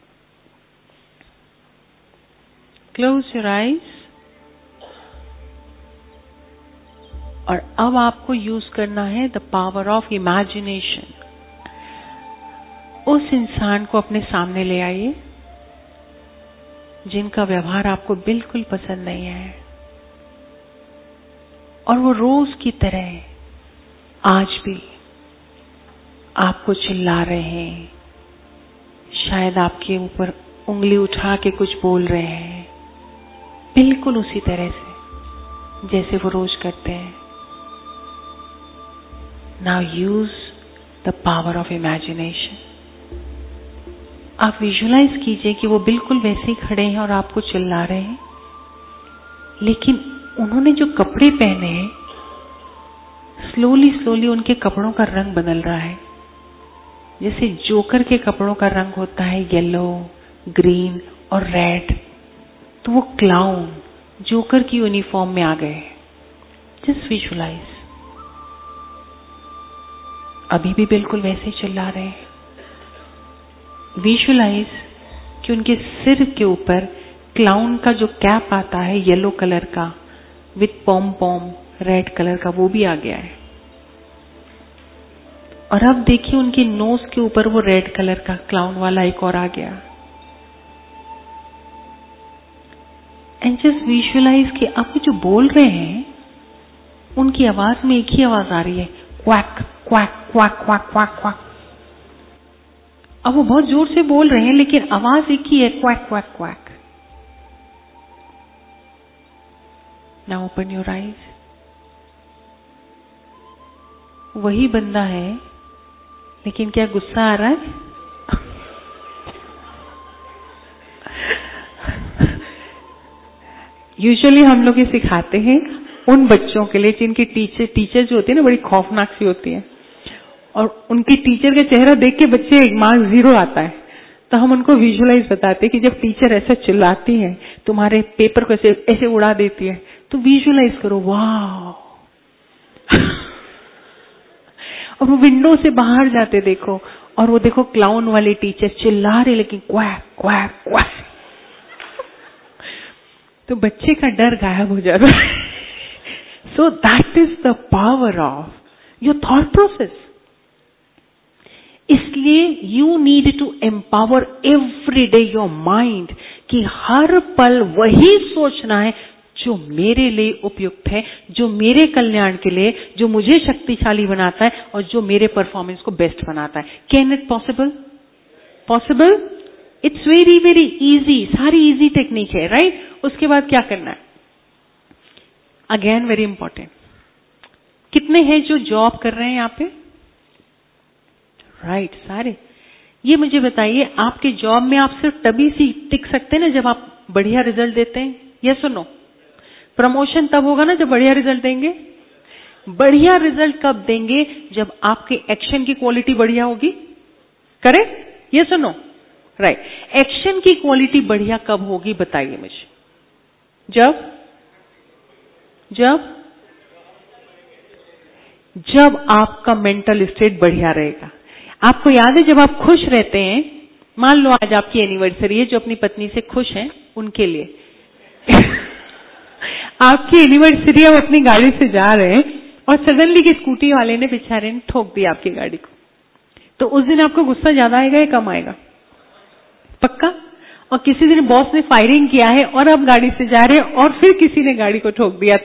close your eyes. और अब आपको यूज करना है द पावर ऑफ इमेजिनेशन। उस इंसान को अपने सामने ले आइए जिनका व्यवहार आपको बिल्कुल पसंद नहीं है, और वो रोज की तरह आज भी आपको चिल्ला रहे हैं, शायद आपके ऊपर उंगली उठा के कुछ बोल रहे हैं, बिल्कुल उसी तरह से जैसे वो रोज करते हैं। Now use the power of imagination. आप विजुलाइज कीजिए कि वो बिल्कुल वैसे ही खड़े हैं और आपको चिल्ला रहे हैं, लेकिन उन्होंने जो कपड़े पहने हैं, स्लोली स्लोली उनके कपड़ों का रंग बदल रहा है। जैसे जोकर के कपड़ों का रंग होता है येलो, ग्रीन और रेड, तो वो क्लाउन जोकर की यूनिफॉर्म में आ गए। Just visualise. अभी भी बिल्कुल वैसे चिल्ला रहे हैं। विजुलाइज कि उनके सिर के ऊपर क्लाउन का जो कैप आता है येलो कलर का with pom pom red colour का, वो भी आ गया है। और अब देखिए उनकी नोज के ऊपर वो रेड कलर का क्लाउन वाला एक और आ गया। एंड जस्ट विजुलाइज कि अब जो बोल रहे हैं उनकी आवाज में एक ही आवाज आ रही है, quack quack quack quack quack quack. अब वो बहुत जोर से बोल रहे हैं लेकिन आवाज एक ही है, quack quack quack. Now open your eyes. वही बंदा है लेकिन क्या गुस्सा आ रहा है? यूजुअली हम लोग ये सिखाते हैं उन बच्चों के लिए जिनकी टीचर जो होती है ना बड़ी खौफनाक सी होती है, और उनकी टीचर का चेहरा देख के बच्चे मार्क्स 0 आता है। तो हम उनको विजुअलाइज बताते हैं कि जब टीचर ऐसा चिल्लाती है, तुम्हारे पेपर को ऐसे उड़ा देती है, तो विजुअलाइज करो, वाह। और वो विंडो से बाहर जाते देखो, और वो देखो क्लाउन वाली टीचर चिल्ला रही लेकिन क्वैक क्वैक क्वैक। तो बच्चे का डर गायब हो जाता है। So that is the power of your thought process. इसलिए you need to empower every day your mind कि हर पल वही सोचना है जो मेरे लिए उपयुक्त है, जो मेरे कल्याण के लिए, जो मुझे शक्तिशाली बनाता है और जो मेरे परफॉर्मेंस को बेस्ट बनाता है। Can it possible? Possible? It's very very easy, सारी इजी टेक्निक है, राइट? उसके बाद क्या करना है? अगेन वेरी इंपॉर्टेंट, कितने हैं जो जॉब कर रहे हैं यहाँ पे? राइट, सारे। ये मुझे बताइए, आपके जॉब में आप सिर्फ तभी सी टिक सकते हैं ना जब आप बढ़िया रिजल्ट देते हैं? यस और नो? प्रमोशन तब होगा ना जब बढ़िया रिजल्ट देंगे। बढ़िया रिजल्ट कब देंगे? जब आपके एक्शन की क्वालिटी बढ़िया होगी। करेक्ट? यस और नो? राइट। एक्शन की क्वालिटी बढ़िया कब होगी बताइए मुझे। जब आपका मेंटल स्टेट बढ़िया रहेगा। आपको याद है जब आप खुश रहते हैं, मान लो आज आपकी एनिवर्सरी है, जो अपनी पत्नी से खुश हैं उनके लिए आपकी एनिवर्सरी, आप अपनी गाड़ी से जा रहे हैं और सडनली के स्कूटी वाले ने बेचारे ने ठोक दिया आपकी गाड़ी को, तो उस दिन आपको गुस्सा ज्यादा आएगा या कम आएगा? पक्का? और किसी दिन बॉस ने फायरिंग किया है और आप गाड़ी से जा रहे हैं और फिर किसी ने गाड़ी को ठोक दिया,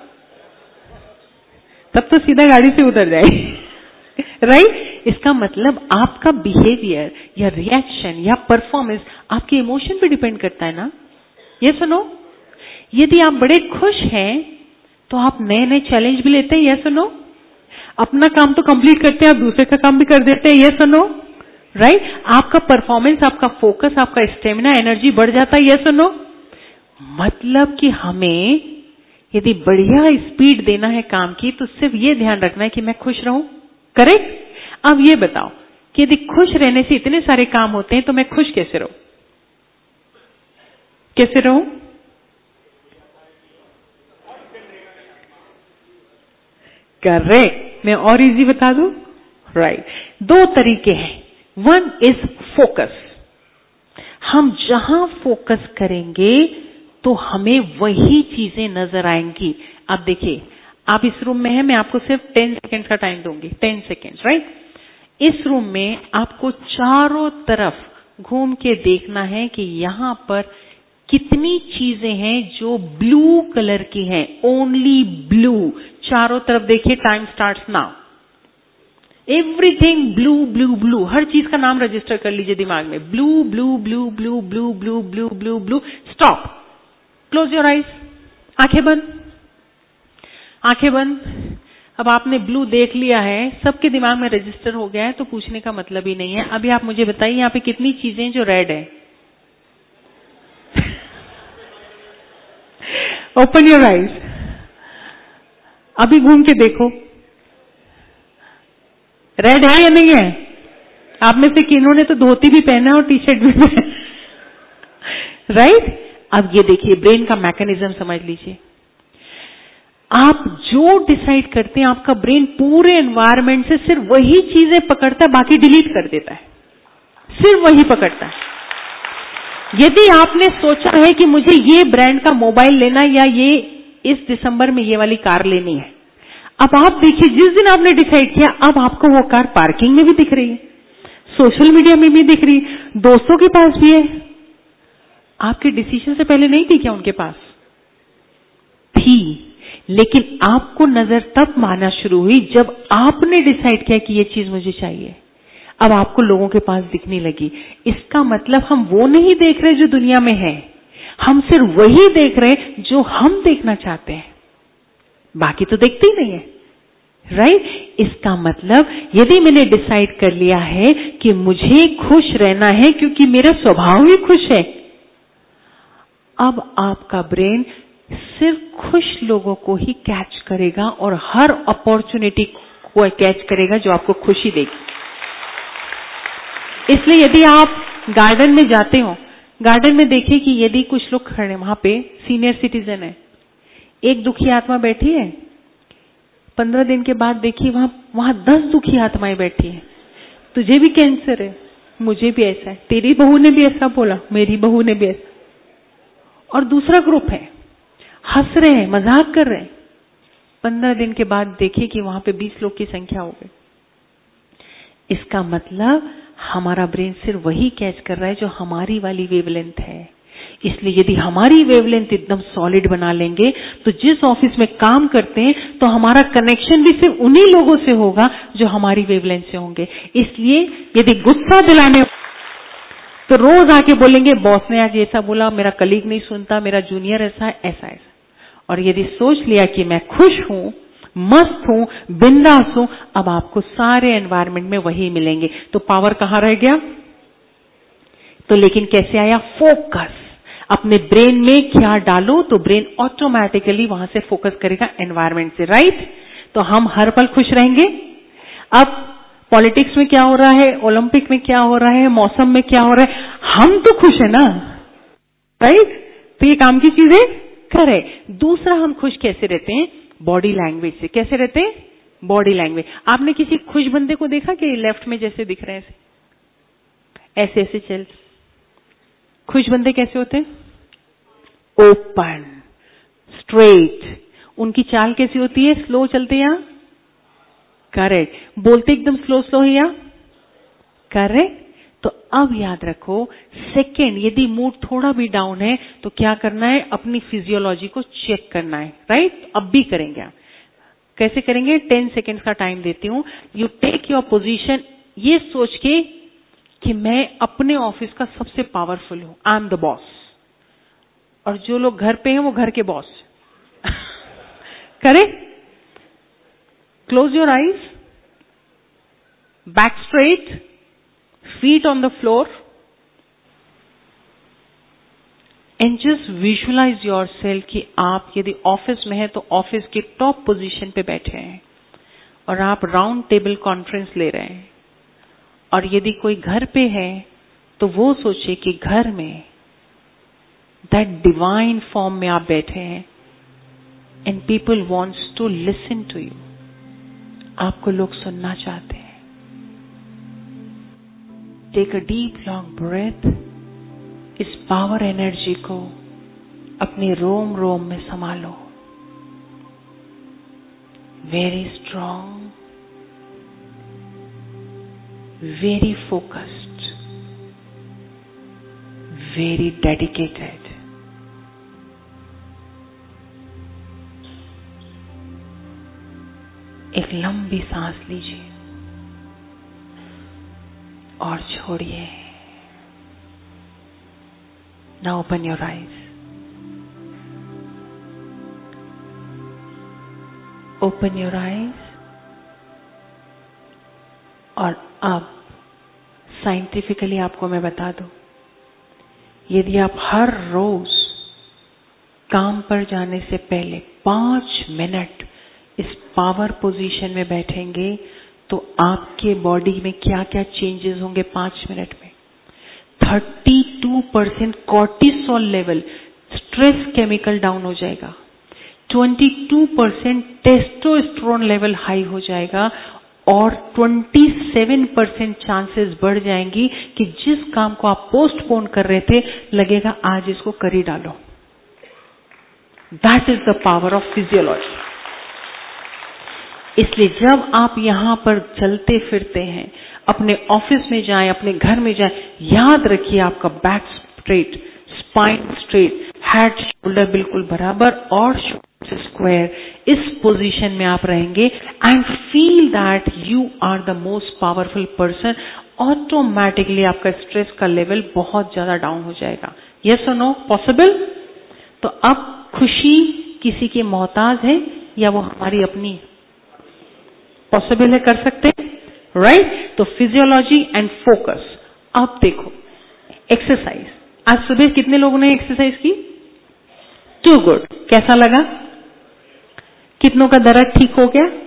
तब तो सीधा गाड़ी से उतर जाए राइट? इसका मतलब आपका बिहेवियर या रिएक्शन या परफॉर्मेंस आपके इमोशन पे डिपेंड करता है ना। ये सुनो, यदि आप बड़े खुश हैं तो आप नए नए चैलेंज भी लेते हैं। ये सुनो, अपना काम तो कंप्लीट करते हैं, आप दूसरे का काम भी कर देते हैं। ये सुनो, राइट? आपका परफॉर्मेंस, आपका फोकस, आपका स्टेमिना, एनर्जी बढ़ जाता है। ये सुनो, मतलब कि हमें यदि बढ़िया स्पीड देना है काम की तो सिर्फ ये ध्यान रखना है कि मैं खुश रहूं। करेक्ट? अब ये बताओ कि यदि खुश रहने से इतने सारे काम होते हैं तो मैं खुश कैसे रहूं? कैसे रहूं? करेक्ट। मैं और इजी बता दूं? राइट। दो तरीके हैं। One is focus. हम जहां फोकस करेंगे तो हमें वही चीजें नजर आएंगी। अब देखिए, आप इस रूम में हैं, मैं आपको सिर्फ 10 सेकेंड का टाइम दूंगी। 10 सेकेंड, राइट? इस रूम में आपको चारों तरफ घूम के देखना है कि यहां पर कितनी चीजें हैं जो ब्लू कलर की हैं। Only blue. चारों तरफ देखिए, time starts now. Everything blue blue blue. हर चीज का नाम रजिस्टर कर लीजिए दिमाग में। Blue blue blue blue blue blue blue blue blue. Stop. Close your eyes. आंखें बंद। आंखें बंद। अब आपने ब्लू देख लिया है, सबके दिमाग में रजिस्टर हो गया है, तो पूछने का मतलब ही नहीं है। अभी आप मुझे बताइए यहाँ पे कितनी चीजें जो रेड है? Open your eyes. अभी घूम के देखो, रेड है या नहीं है? आप में से किन्होंने तो धोती भी पहना और टी शर्ट भी पहना, राइट? अब ये देखिए, ब्रेन का मैकेनिज्म समझ लीजिए। आप जो डिसाइड करते हैं, आपका ब्रेन पूरे एनवायरनमेंट से सिर्फ वही चीजें पकड़ता है, बाकी डिलीट कर देता है। सिर्फ वही पकड़ता है। यदि आपने सोचा है कि मुझे ये ब्रांड का मोबाइल लेना या ये इस दिसंबर में ये वाली कार लेनी है, अब आप देखिए, जिस दिन आपने डिसाइड किया, अब आपको वो कार पार्किंग में भी दिख रही है, सोशल मीडिया में भी दिख रही है, दोस्तों के पास भी है। आपके डिसीजन से पहले नहीं थी क्या उनके पास? थी, लेकिन आपको नजर तब मारना शुरू हुई जब आपने डिसाइड किया कि ये चीज मुझे चाहिए। अब आपको लोगों के पास दिखने लगी। इसका मतलब हम वो नहीं देख रहे जो दुनिया में है, हम सिर्फ वही देख रहे जो हम देखना चाहते हैं, बाकी तो देखते ही नहीं है, राइट? इसका मतलब यदि मैंने डिसाइड कर लिया है कि मुझे खुश रहना है क्योंकि मेरा स्वभाव ही खुश है, अब आपका ब्रेन सिर्फ खुश लोगों को ही कैच करेगा और हर अपॉर्चुनिटी को कैच करेगा जो आपको खुशी देगी। इसलिए यदि आप गार्डन में जाते हो, गार्डन में देखिए कि यदि कुछ लोग खड़े हैं, वहां पे सीनियर सिटीजन है, एक दुखी आत्मा बैठी है, 15 दिन के बाद देखिए वहां 10 दुखी आत्माएं बैठी हैं। तुझे भी कैंसर है, मुझे भी ऐसा है, तेरी बहू ने भी ऐसा बोला, मेरी बहू ने भी ऐसा। और दूसरा ग्रुप है, हंस रहे हैं, मजाक कर रहे हैं। 15 दिन के बाद देखिए कि वहां पे 20 लोग की संख्या हो गई। इसका मतलब हमारा ब्रेन सिर्फ वही कैच कर रहा है जो हमारी वाली वेवलेंथ है। इसलिए यदि हमारी वेवलेंथ एकदम सॉलिड बना लेंगे तो जिस ऑफिस में काम करते हैं तो हमारा कनेक्शन भी सिर्फ उन्हीं लोगों से होगा जो हमारी वेवलेंथ से होंगे। इसलिए यदि गुस्सा दिलाने तो रोज आके बोलेंगे बॉस ने आज ऐसा बोला, मेरा कलीग नहीं सुनता, मेरा जूनियर ऐसा है, ऐसा ऐसा। और यदि सोच लिया कि मैं खुश हूं, मस्त हूं, बिंदास हूं, अब आपको सारे एनवायरनमेंट में वही मिलेंगे। तो पावर कहां रह गया? तो लेकिन कैसे आया? फोकस। अपने ब्रेन में क्या डालो तो ब्रेन ऑटोमेटिकली वहां से फोकस करेगा एनवायरनमेंट से, राइट? तो हम हर पल खुश रहेंगे। अब पॉलिटिक्स में क्या हो रहा है, ओलंपिक में क्या हो रहा है, मौसम में क्या हो रहा है, हम तो खुश है ना, राइट? तो ये काम की चीजें करे। दूसरा, हम खुश कैसे रहते हैं? बॉडी लैंग्वेज से। कैसे रहते हैं? Body language. आपने किसी खुश बंदे को देखा कि लेफ्ट में जैसे दिख रहे हैं ऐसे ऐसे चल? खुश बंदे कैसे होते हैं? Open, straight. उनकी चाल कैसी होती है? स्लो चलते या करेक्ट? बोलते एकदम स्लो स्लो है या करेक्ट? तो अब याद रखो, सेकंड यदि मूड थोड़ा भी डाउन है तो क्या करना है? अपनी फिजियोलॉजी को चेक करना है, राइट? अब भी करेंगे आप। कैसे करेंगे? 10 सेकेंड्स का टाइम देती हूं। यू टेक योर पोजीशन, ये सोच के कि मैं अपने ऑफिस का सबसे पावरफुल हूं, आई एम द बॉस। और जो लोग घर पे हैं वो घर के boss. Correct? Close your eyes, back straight, feet on the floor, and just visualize yourself कि आप यदि ऑफिस में हैं तो ऑफिस के टॉप पोजीशन पे बैठे हैं और आप राउंड टेबल कॉन्फ्रेंस ले रहे हैं। और यदि कोई घर पे है तो वो सोचे कि घर में दैट डिवाइन फॉर्म में आप बैठे हैं and people wants to listen to you. आपको लोग सुनना चाहते हैं। Take a deep long breath. इस पावर एनर्जी को अपने रोम रोम में संभालो। Very strong, very focused, very dedicated. एक लंबी सांस लीजिए और छोड़िए। Now open your eyes. Open your eyes. और अब साइंटिफिकली आपको मैं बता दूं, यदि आप हर रोज काम पर जाने से पहले 5 मिनट इस पावर पोजीशन में बैठेंगे तो आपके बॉडी में क्या क्या चेंजेस होंगे 5 मिनट में। 32% cortisol level, stress chemical down हो जाएगा। 22% टेस्टोस्टेरोन लेवल हाई हो जाएगा और 27% चांसेस बढ़ जाएंगी कि जिस काम को आप पोस्टपोन कर रहे थे लगेगा आज इसको कर ही डालो। That is the power of physiology. इसलिए जब आप यहां पर चलते फिरते हैं, अपने ऑफिस में जाएं, अपने घर में जाएं, याद रखिए आपका back straight, spine straight, head shoulder बिल्कुल बराबर और शोल्डर स्क्वायर। इस पोजीशन में आप रहेंगे and feel that you are the most powerful person. Automatically आपका स्ट्रेस का लेवल बहुत ज्यादा डाउन हो जाएगा। यस और नो? पॉसिबल? तो अब खुशी किसी की मोहताज है या वो हमारी अपनी? पॉसिबल है, कर सकते हैं, राइट? तो फिजियोलॉजी एंड फोकस। अब देखो एक्सरसाइज। आज सुबह कितने लोगों ने एक्सरसाइज की? Too good. कैसा लगा? कितनों का दर्द ठीक हो गया?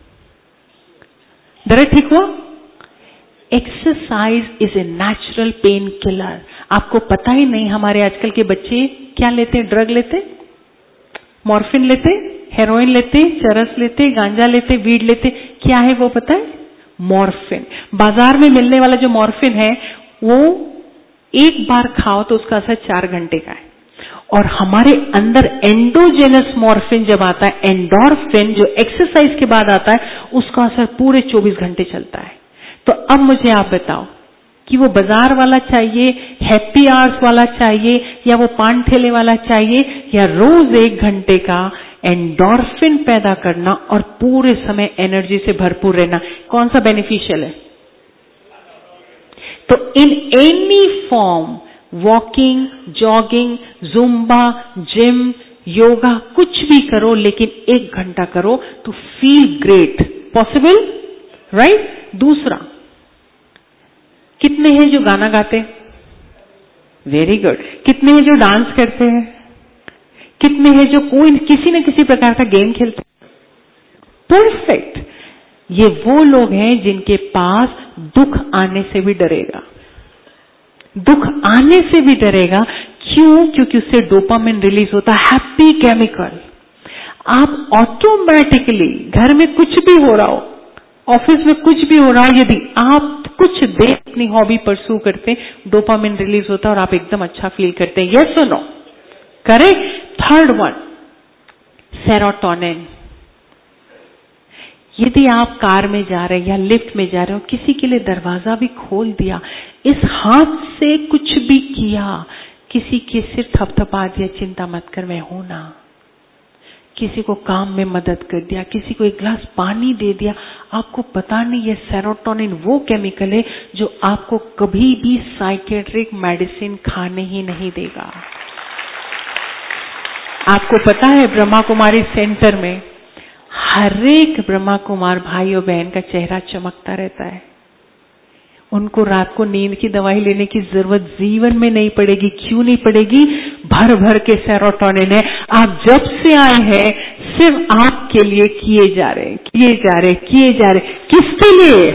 दर्द ठीक हुआ? Exercise is a natural pain killer. आपको पता ही नहीं हमारे आजकल के बच्चे क्या लेते हैं? ड्रग लेते, मॉर्फिन लेते, हेरोइन लेते, चरस लेते, गांजा लेते, वीड लेते। क्या है वो पता है? मॉर्फिन। बाजार में मिलने वाला जो मॉर्फिन है वो एक बार खाओ तो उसका असर 4 घंटे का है। और हमारे अंदर एंडोजेनस मॉर्फिन जब आता है, एंडोर्फिन जो एक्सरसाइज के बाद आता है, उसका असर पूरे 24 घंटे चलता है। तो अब मुझे आप बताओ, कि वो बाजार वाला चाहिए, हैप्पी आवर्स वाला चाहिए, या वो पान ठेले वाला चाहिए, या रोज 1 घंटे का एंडोर्फिन पैदा करना और पूरे समय एनर्जी से भरपूर रहना, कौन सा बेनिफिशियल है? तो in any form, walking, jogging, Zumba, gym, yoga, कुछ भी करो, लेकिन 1 घंटा करो तो फील ग्रेट। Possible, right? दूसरा, कितने हैं जो गाना गाते? Very good. कितने हैं जो डांस करते हैं? कितने हैं जो कोई किसी न किसी प्रकार का गेम खेलते हैं? परफेक्ट। ये वो लोग हैं जिनके पास दुख आने से भी डरेगा। दुख आने से भी डरेगा। क्यों? क्योंकि उससे डोपामिन रिलीज होता है, हैप्पी केमिकल। आप ऑटोमेटिकली, घर में कुछ भी हो रहा हो, ऑफिस में कुछ भी हो रहा हो, यदि आप कुछ देर अपनी हॉबी परस्यू करते, डोपामिन रिलीज होता है और आप एकदम अच्छा फील करते हैं। यस और no? Correct. Third one, serotonin. यदि आप कार में जा रहे हैं या लिफ्ट में जा रहे हो, किसी के लिए दरवाजा भी खोल दिया, इस हाथ से कुछ भी किया, किसी के सिर थपथपा दिया, चिंता मत कर, मैं हूं ना, किसी को काम में मदद कर दिया, किसी को 1 गिलास पानी दे दिया, आपको पता नहीं ये सेरोटोनिन वो केमिकल है जो आपको कभी भी साइकेट्रिक मेडिसिन खाने ही नहीं देगा। आपको पता है ब्रह्मा कुमारी सेंटर में हर एक ब्रह्मा कुमार भाई और बहन का चेहरा चमकता रहता है। उनको रात को नींद की दवाई लेने की जरूरत जीवन में नहीं पड़ेगी। क्यों नहीं पड़ेगी? भर भर के सेरोटोनिन है। आप जब से आए हैं सिर्फ आपके लिए किए जा रहे, किए जा रहे, किए जा रहे। किसके लिए?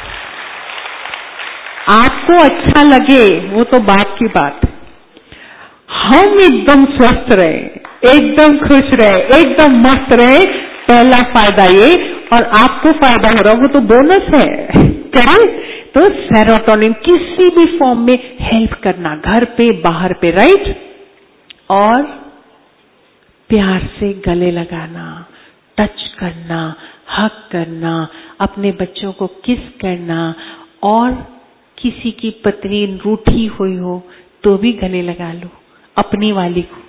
आपको अच्छा लगे वो तो बात की बात। हम एकदम स्वस्थ रहे, एकदम खुश रहे, एकदम मस्त रहे, पहला फायदा ये, और आपको फायदा हो रहा वो तो बोनस है। करेक्ट? तो सेरोटोनिन किसी भी फॉर्म में हेल्प करना, घर पे, बाहर पे, राइट? और प्यार से गले लगाना, टच करना, हग करना, अपने बच्चों को किस करना, और किसी की पत्नी रूठी हुई हो तो भी गले लगा लो, अपनी वाली को।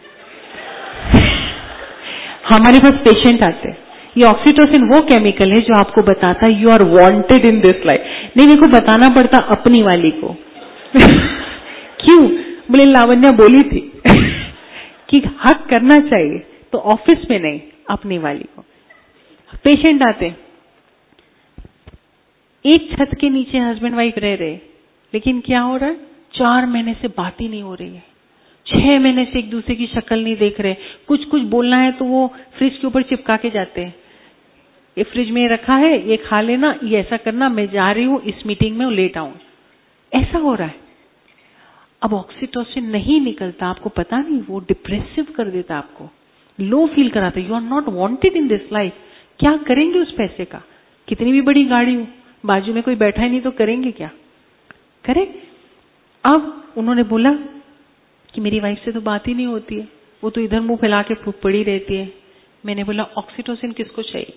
हमारे पास पेशेंट आते हैं, ये ऑक्सीटोसिन वो केमिकल है जो आपको बताता है you are wanted in this life. नहीं, मेरे को बताना पड़ता अपनी वाली को। क्यों? बोले लावण्या बोली थी कि हक करना चाहिए, तो ऑफिस में नहीं, अपनी वाली को। पेशेंट आते, एक छत के नीचे हस्बैंड वाइफ रह रहे, लेकिन क्या हो रहा है? 4 महीने से बात ही नहीं हो रही है, 6 महीने से एक दूसरे की शक्ल नहीं देख रहे। कुछ कुछ बोलना है तो वो फ्रिज के ऊपर चिपका के जाते हैं, ये फ्रिज में रखा है, ये खा लेना, ये ऐसा करना, मैं जा रही हूं इस मीटिंग में, लेट आऊं। ऐसा हो रहा है। अब ऑक्सीटोसिन नहीं निकलता, आपको पता नहीं, वो डिप्रेसिव कर देता, आपको लो फील कराता, you are not wanted in this life. क्या करेंगे उस पैसे का? कितनी भी बड़ी गाड़ी हो, बाजू में कोई बैठा ही नहीं तो करेंगे क्या? करेक्ट? अब उन्होंने बोला कि मेरी वाइफ से तो बात ही नहीं होती है, वो तो इधर मुंह फैला के पड़ी रहती है। मैंने बोला ऑक्सीटोसिन किसको चाहिए?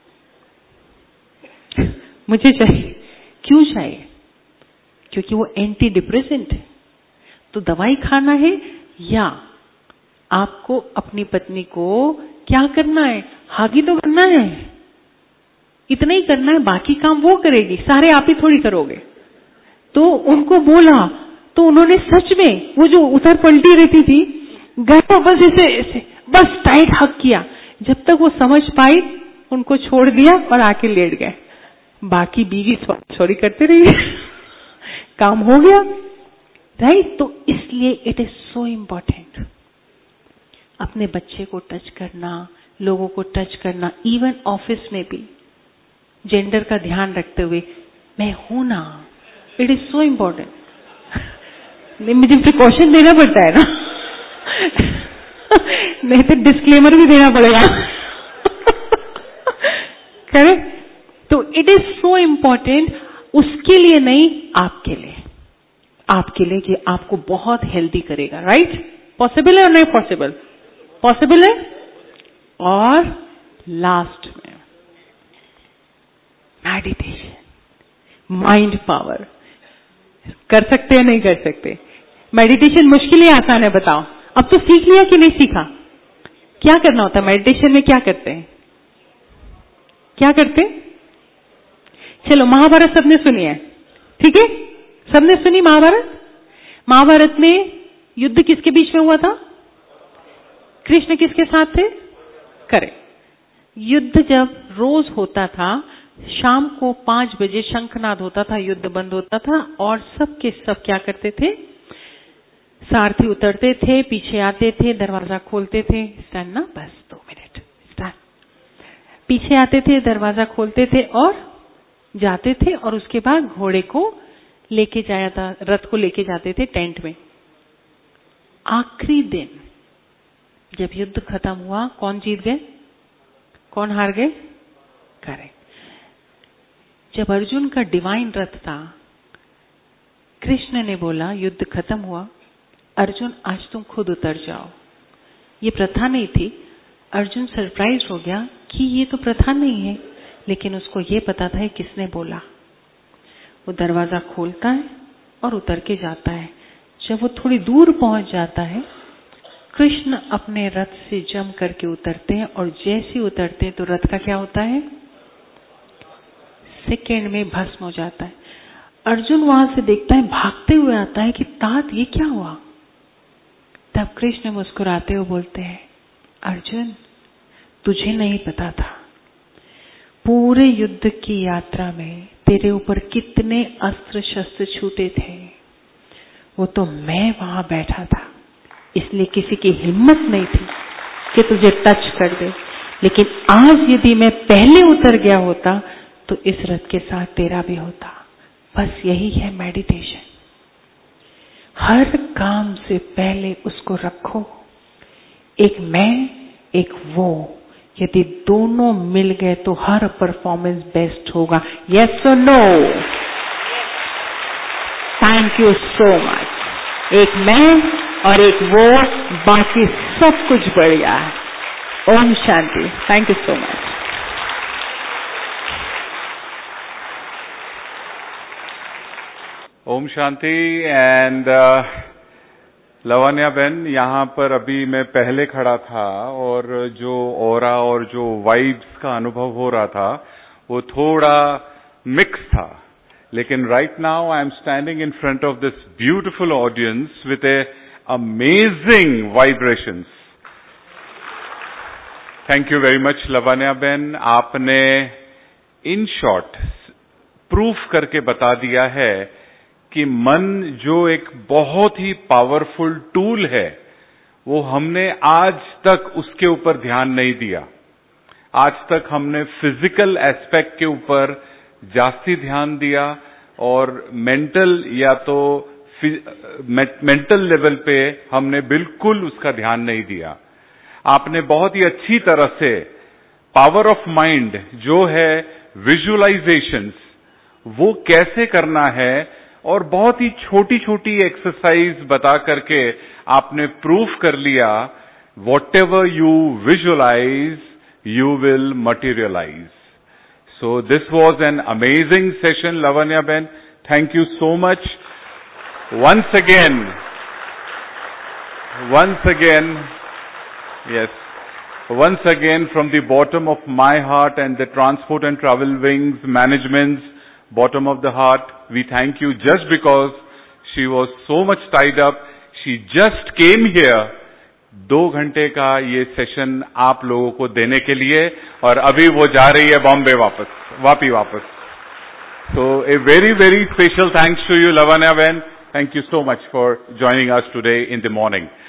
मुझे चाहिए। क्यों चाहिए? क्योंकि वो एंटी डिप्रेसेंट है। तो दवाई खाना है, या आपको अपनी पत्नी को क्या करना है? हागी तो करना है, इतना ही करना है, बाकी काम वो करेगी, सारे आप ही थोड़ी करोगे। तो उनको बोला, तो उन्होंने सच में वो जो उधर पलटी रहती थी, गया बस ऐसे बस टाइट हक किया। जब तक वो समझ पाई उनको छोड़ दिया और आके लेट गए। बाकी बीवी सॉरी करते रहिए, काम हो गया, राइट? तो इसलिए इट इज सो इम्पोर्टेंट अपने बच्चे को टच करना, लोगों को टच करना, इवन ऑफिस में भी जेंडर का ध्यान रखते हुए, मैं हूं ना, इट इज सो इम्पोर्टेंट। मुझे प्रिकॉशन देना पड़ता है ना, नहीं तो डिस्क्लेमर भी देना पड़ेगा। करेक्ट? तो इट इज सो इम्पोर्टेंट, उसके लिए नहीं, आपके लिए, आपके लिए, कि आपको बहुत हेल्दी करेगा, राइट? पॉसिबल है और नहीं पॉसिबल? पॉसिबल है। और लास्ट में मेडिटेशन, माइंड पावर, कर सकते हैं नहीं कर सकते? मेडिटेशन मुश्किल है आसान है बताओ? अब तो सीख लिया कि नहीं सीखा? क्या करना होता है मेडिटेशन में? क्या करते हैं? क्या करते हैं? चलो महाभारत सबने सुनी है, ठीक है? सबने सुनी महाभारत? महाभारत में युद्ध किसके बीच में हुआ था? कृष्ण किसके साथ थे? करें। युद्ध जब रोज होता था, शाम को 5 बजे शंखनाद होता था, युद्ध बंद होता था और सब के सब क्या करते थे? सारथी उतरते थे, पीछे आते थे, दरवाजा खोलते थे। स्टैंड ना, बस 2 मिनट स्टैंड। पीछे आते थे, दरवाजा खोलते थे और जाते थे और उसके बाद घोड़े को लेके जाया था, रथ को लेके जाते थे टेंट में। आखिरी दिन जब युद्ध खत्म हुआ, कौन जीत गए? कौन हार गए? करेक्ट। जब अर्जुन का डिवाइन रथ था, कृष्ण ने बोला युद्ध खत्म हुआ, अर्जुन आज तुम खुद उतर जाओ। ये प्रथा नहीं थी। अर्जुन सरप्राइज हो गया कि ये तो प्रथा नहीं है, लेकिन उसको ये पता था किसने बोला। वो दरवाजा खोलता है और उतर के जाता है। जब वो थोड़ी दूर पहुंच जाता है, कृष्ण अपने रथ से जम करके उतरते हैं और जैसे उतरते हैं तो रथ का क्या होता है? सेकेंड में भस्म हो जाता है। अर्जुन वहां से देखता है, भागते हुए आता है कि तात ये क्या हुआ? तब कृष्ण मुस्कुराते हुए बोलते हैं, अर्जुन तुझे नहीं पता था, पूरे युद्ध की यात्रा में तेरे ऊपर कितने अस्त्र शस्त्र छूटे थे, वो तो मैं वहां बैठा था, इसलिए किसी की हिम्मत नहीं थी कि तुझे टच कर दे। लेकिन आज यदि मैं पहले उतर गया होता तो इस रथ के साथ तेरा भी होता। बस यही है मेडिटेशन। हर काम से पहले उसको रखो, एक मैं एक वो। यदि दोनों मिल गए तो हर परफॉर्मेंस बेस्ट होगा। यस और no? Thank you so much. एक मैं और एक वो, बाकी सब कुछ बढ़िया है। ओम शांति। Thank you so much. ओम शांति। एंड लवन्या बेन, यहाँ पर अभी मैं पहले खड़ा था और जो ऑरा और जो वाइब्स का अनुभव हो रहा था वो थोड़ा मिक्स था, लेकिन right now I am standing in front of this beautiful audience with a amazing vibrations. Thank you very much Lavanya ben. आपने इन शॉर्ट प्रूफ करके बता दिया है कि मन जो एक बहुत ही पावरफुल टूल है, वो हमने आज तक उसके ऊपर ध्यान नहीं दिया। आज तक हमने फिजिकल एस्पेक्ट के ऊपर जास्ती ध्यान दिया और मेंटल या तो मेंटल लेवल पे हमने बिल्कुल उसका ध्यान नहीं दिया। आपने बहुत ही अच्छी तरह से पावर ऑफ माइंड जो है, विजुअलाइजेशंस, वो कैसे करना है और बहुत ही छोटी छोटी एक्सरसाइज बता करके आपने प्रूफ कर लिया, whatever you visualize, you will materialize. So this was an amazing session, Lavanya Ben. Thank you so much. Once again, yes, once again from the bottom of my heart and the Transport and Travel Wings management's bottom of the heart, we thank you just because she was so much tied up. She just came here 2 घंटे का ये सेशन आप लोगों को देने के लिए और अभी वो जा रही है बॉम्बे वापस। So a very, very special thanks to you, Lavanya Ben. Thank you so much for joining us today in the morning.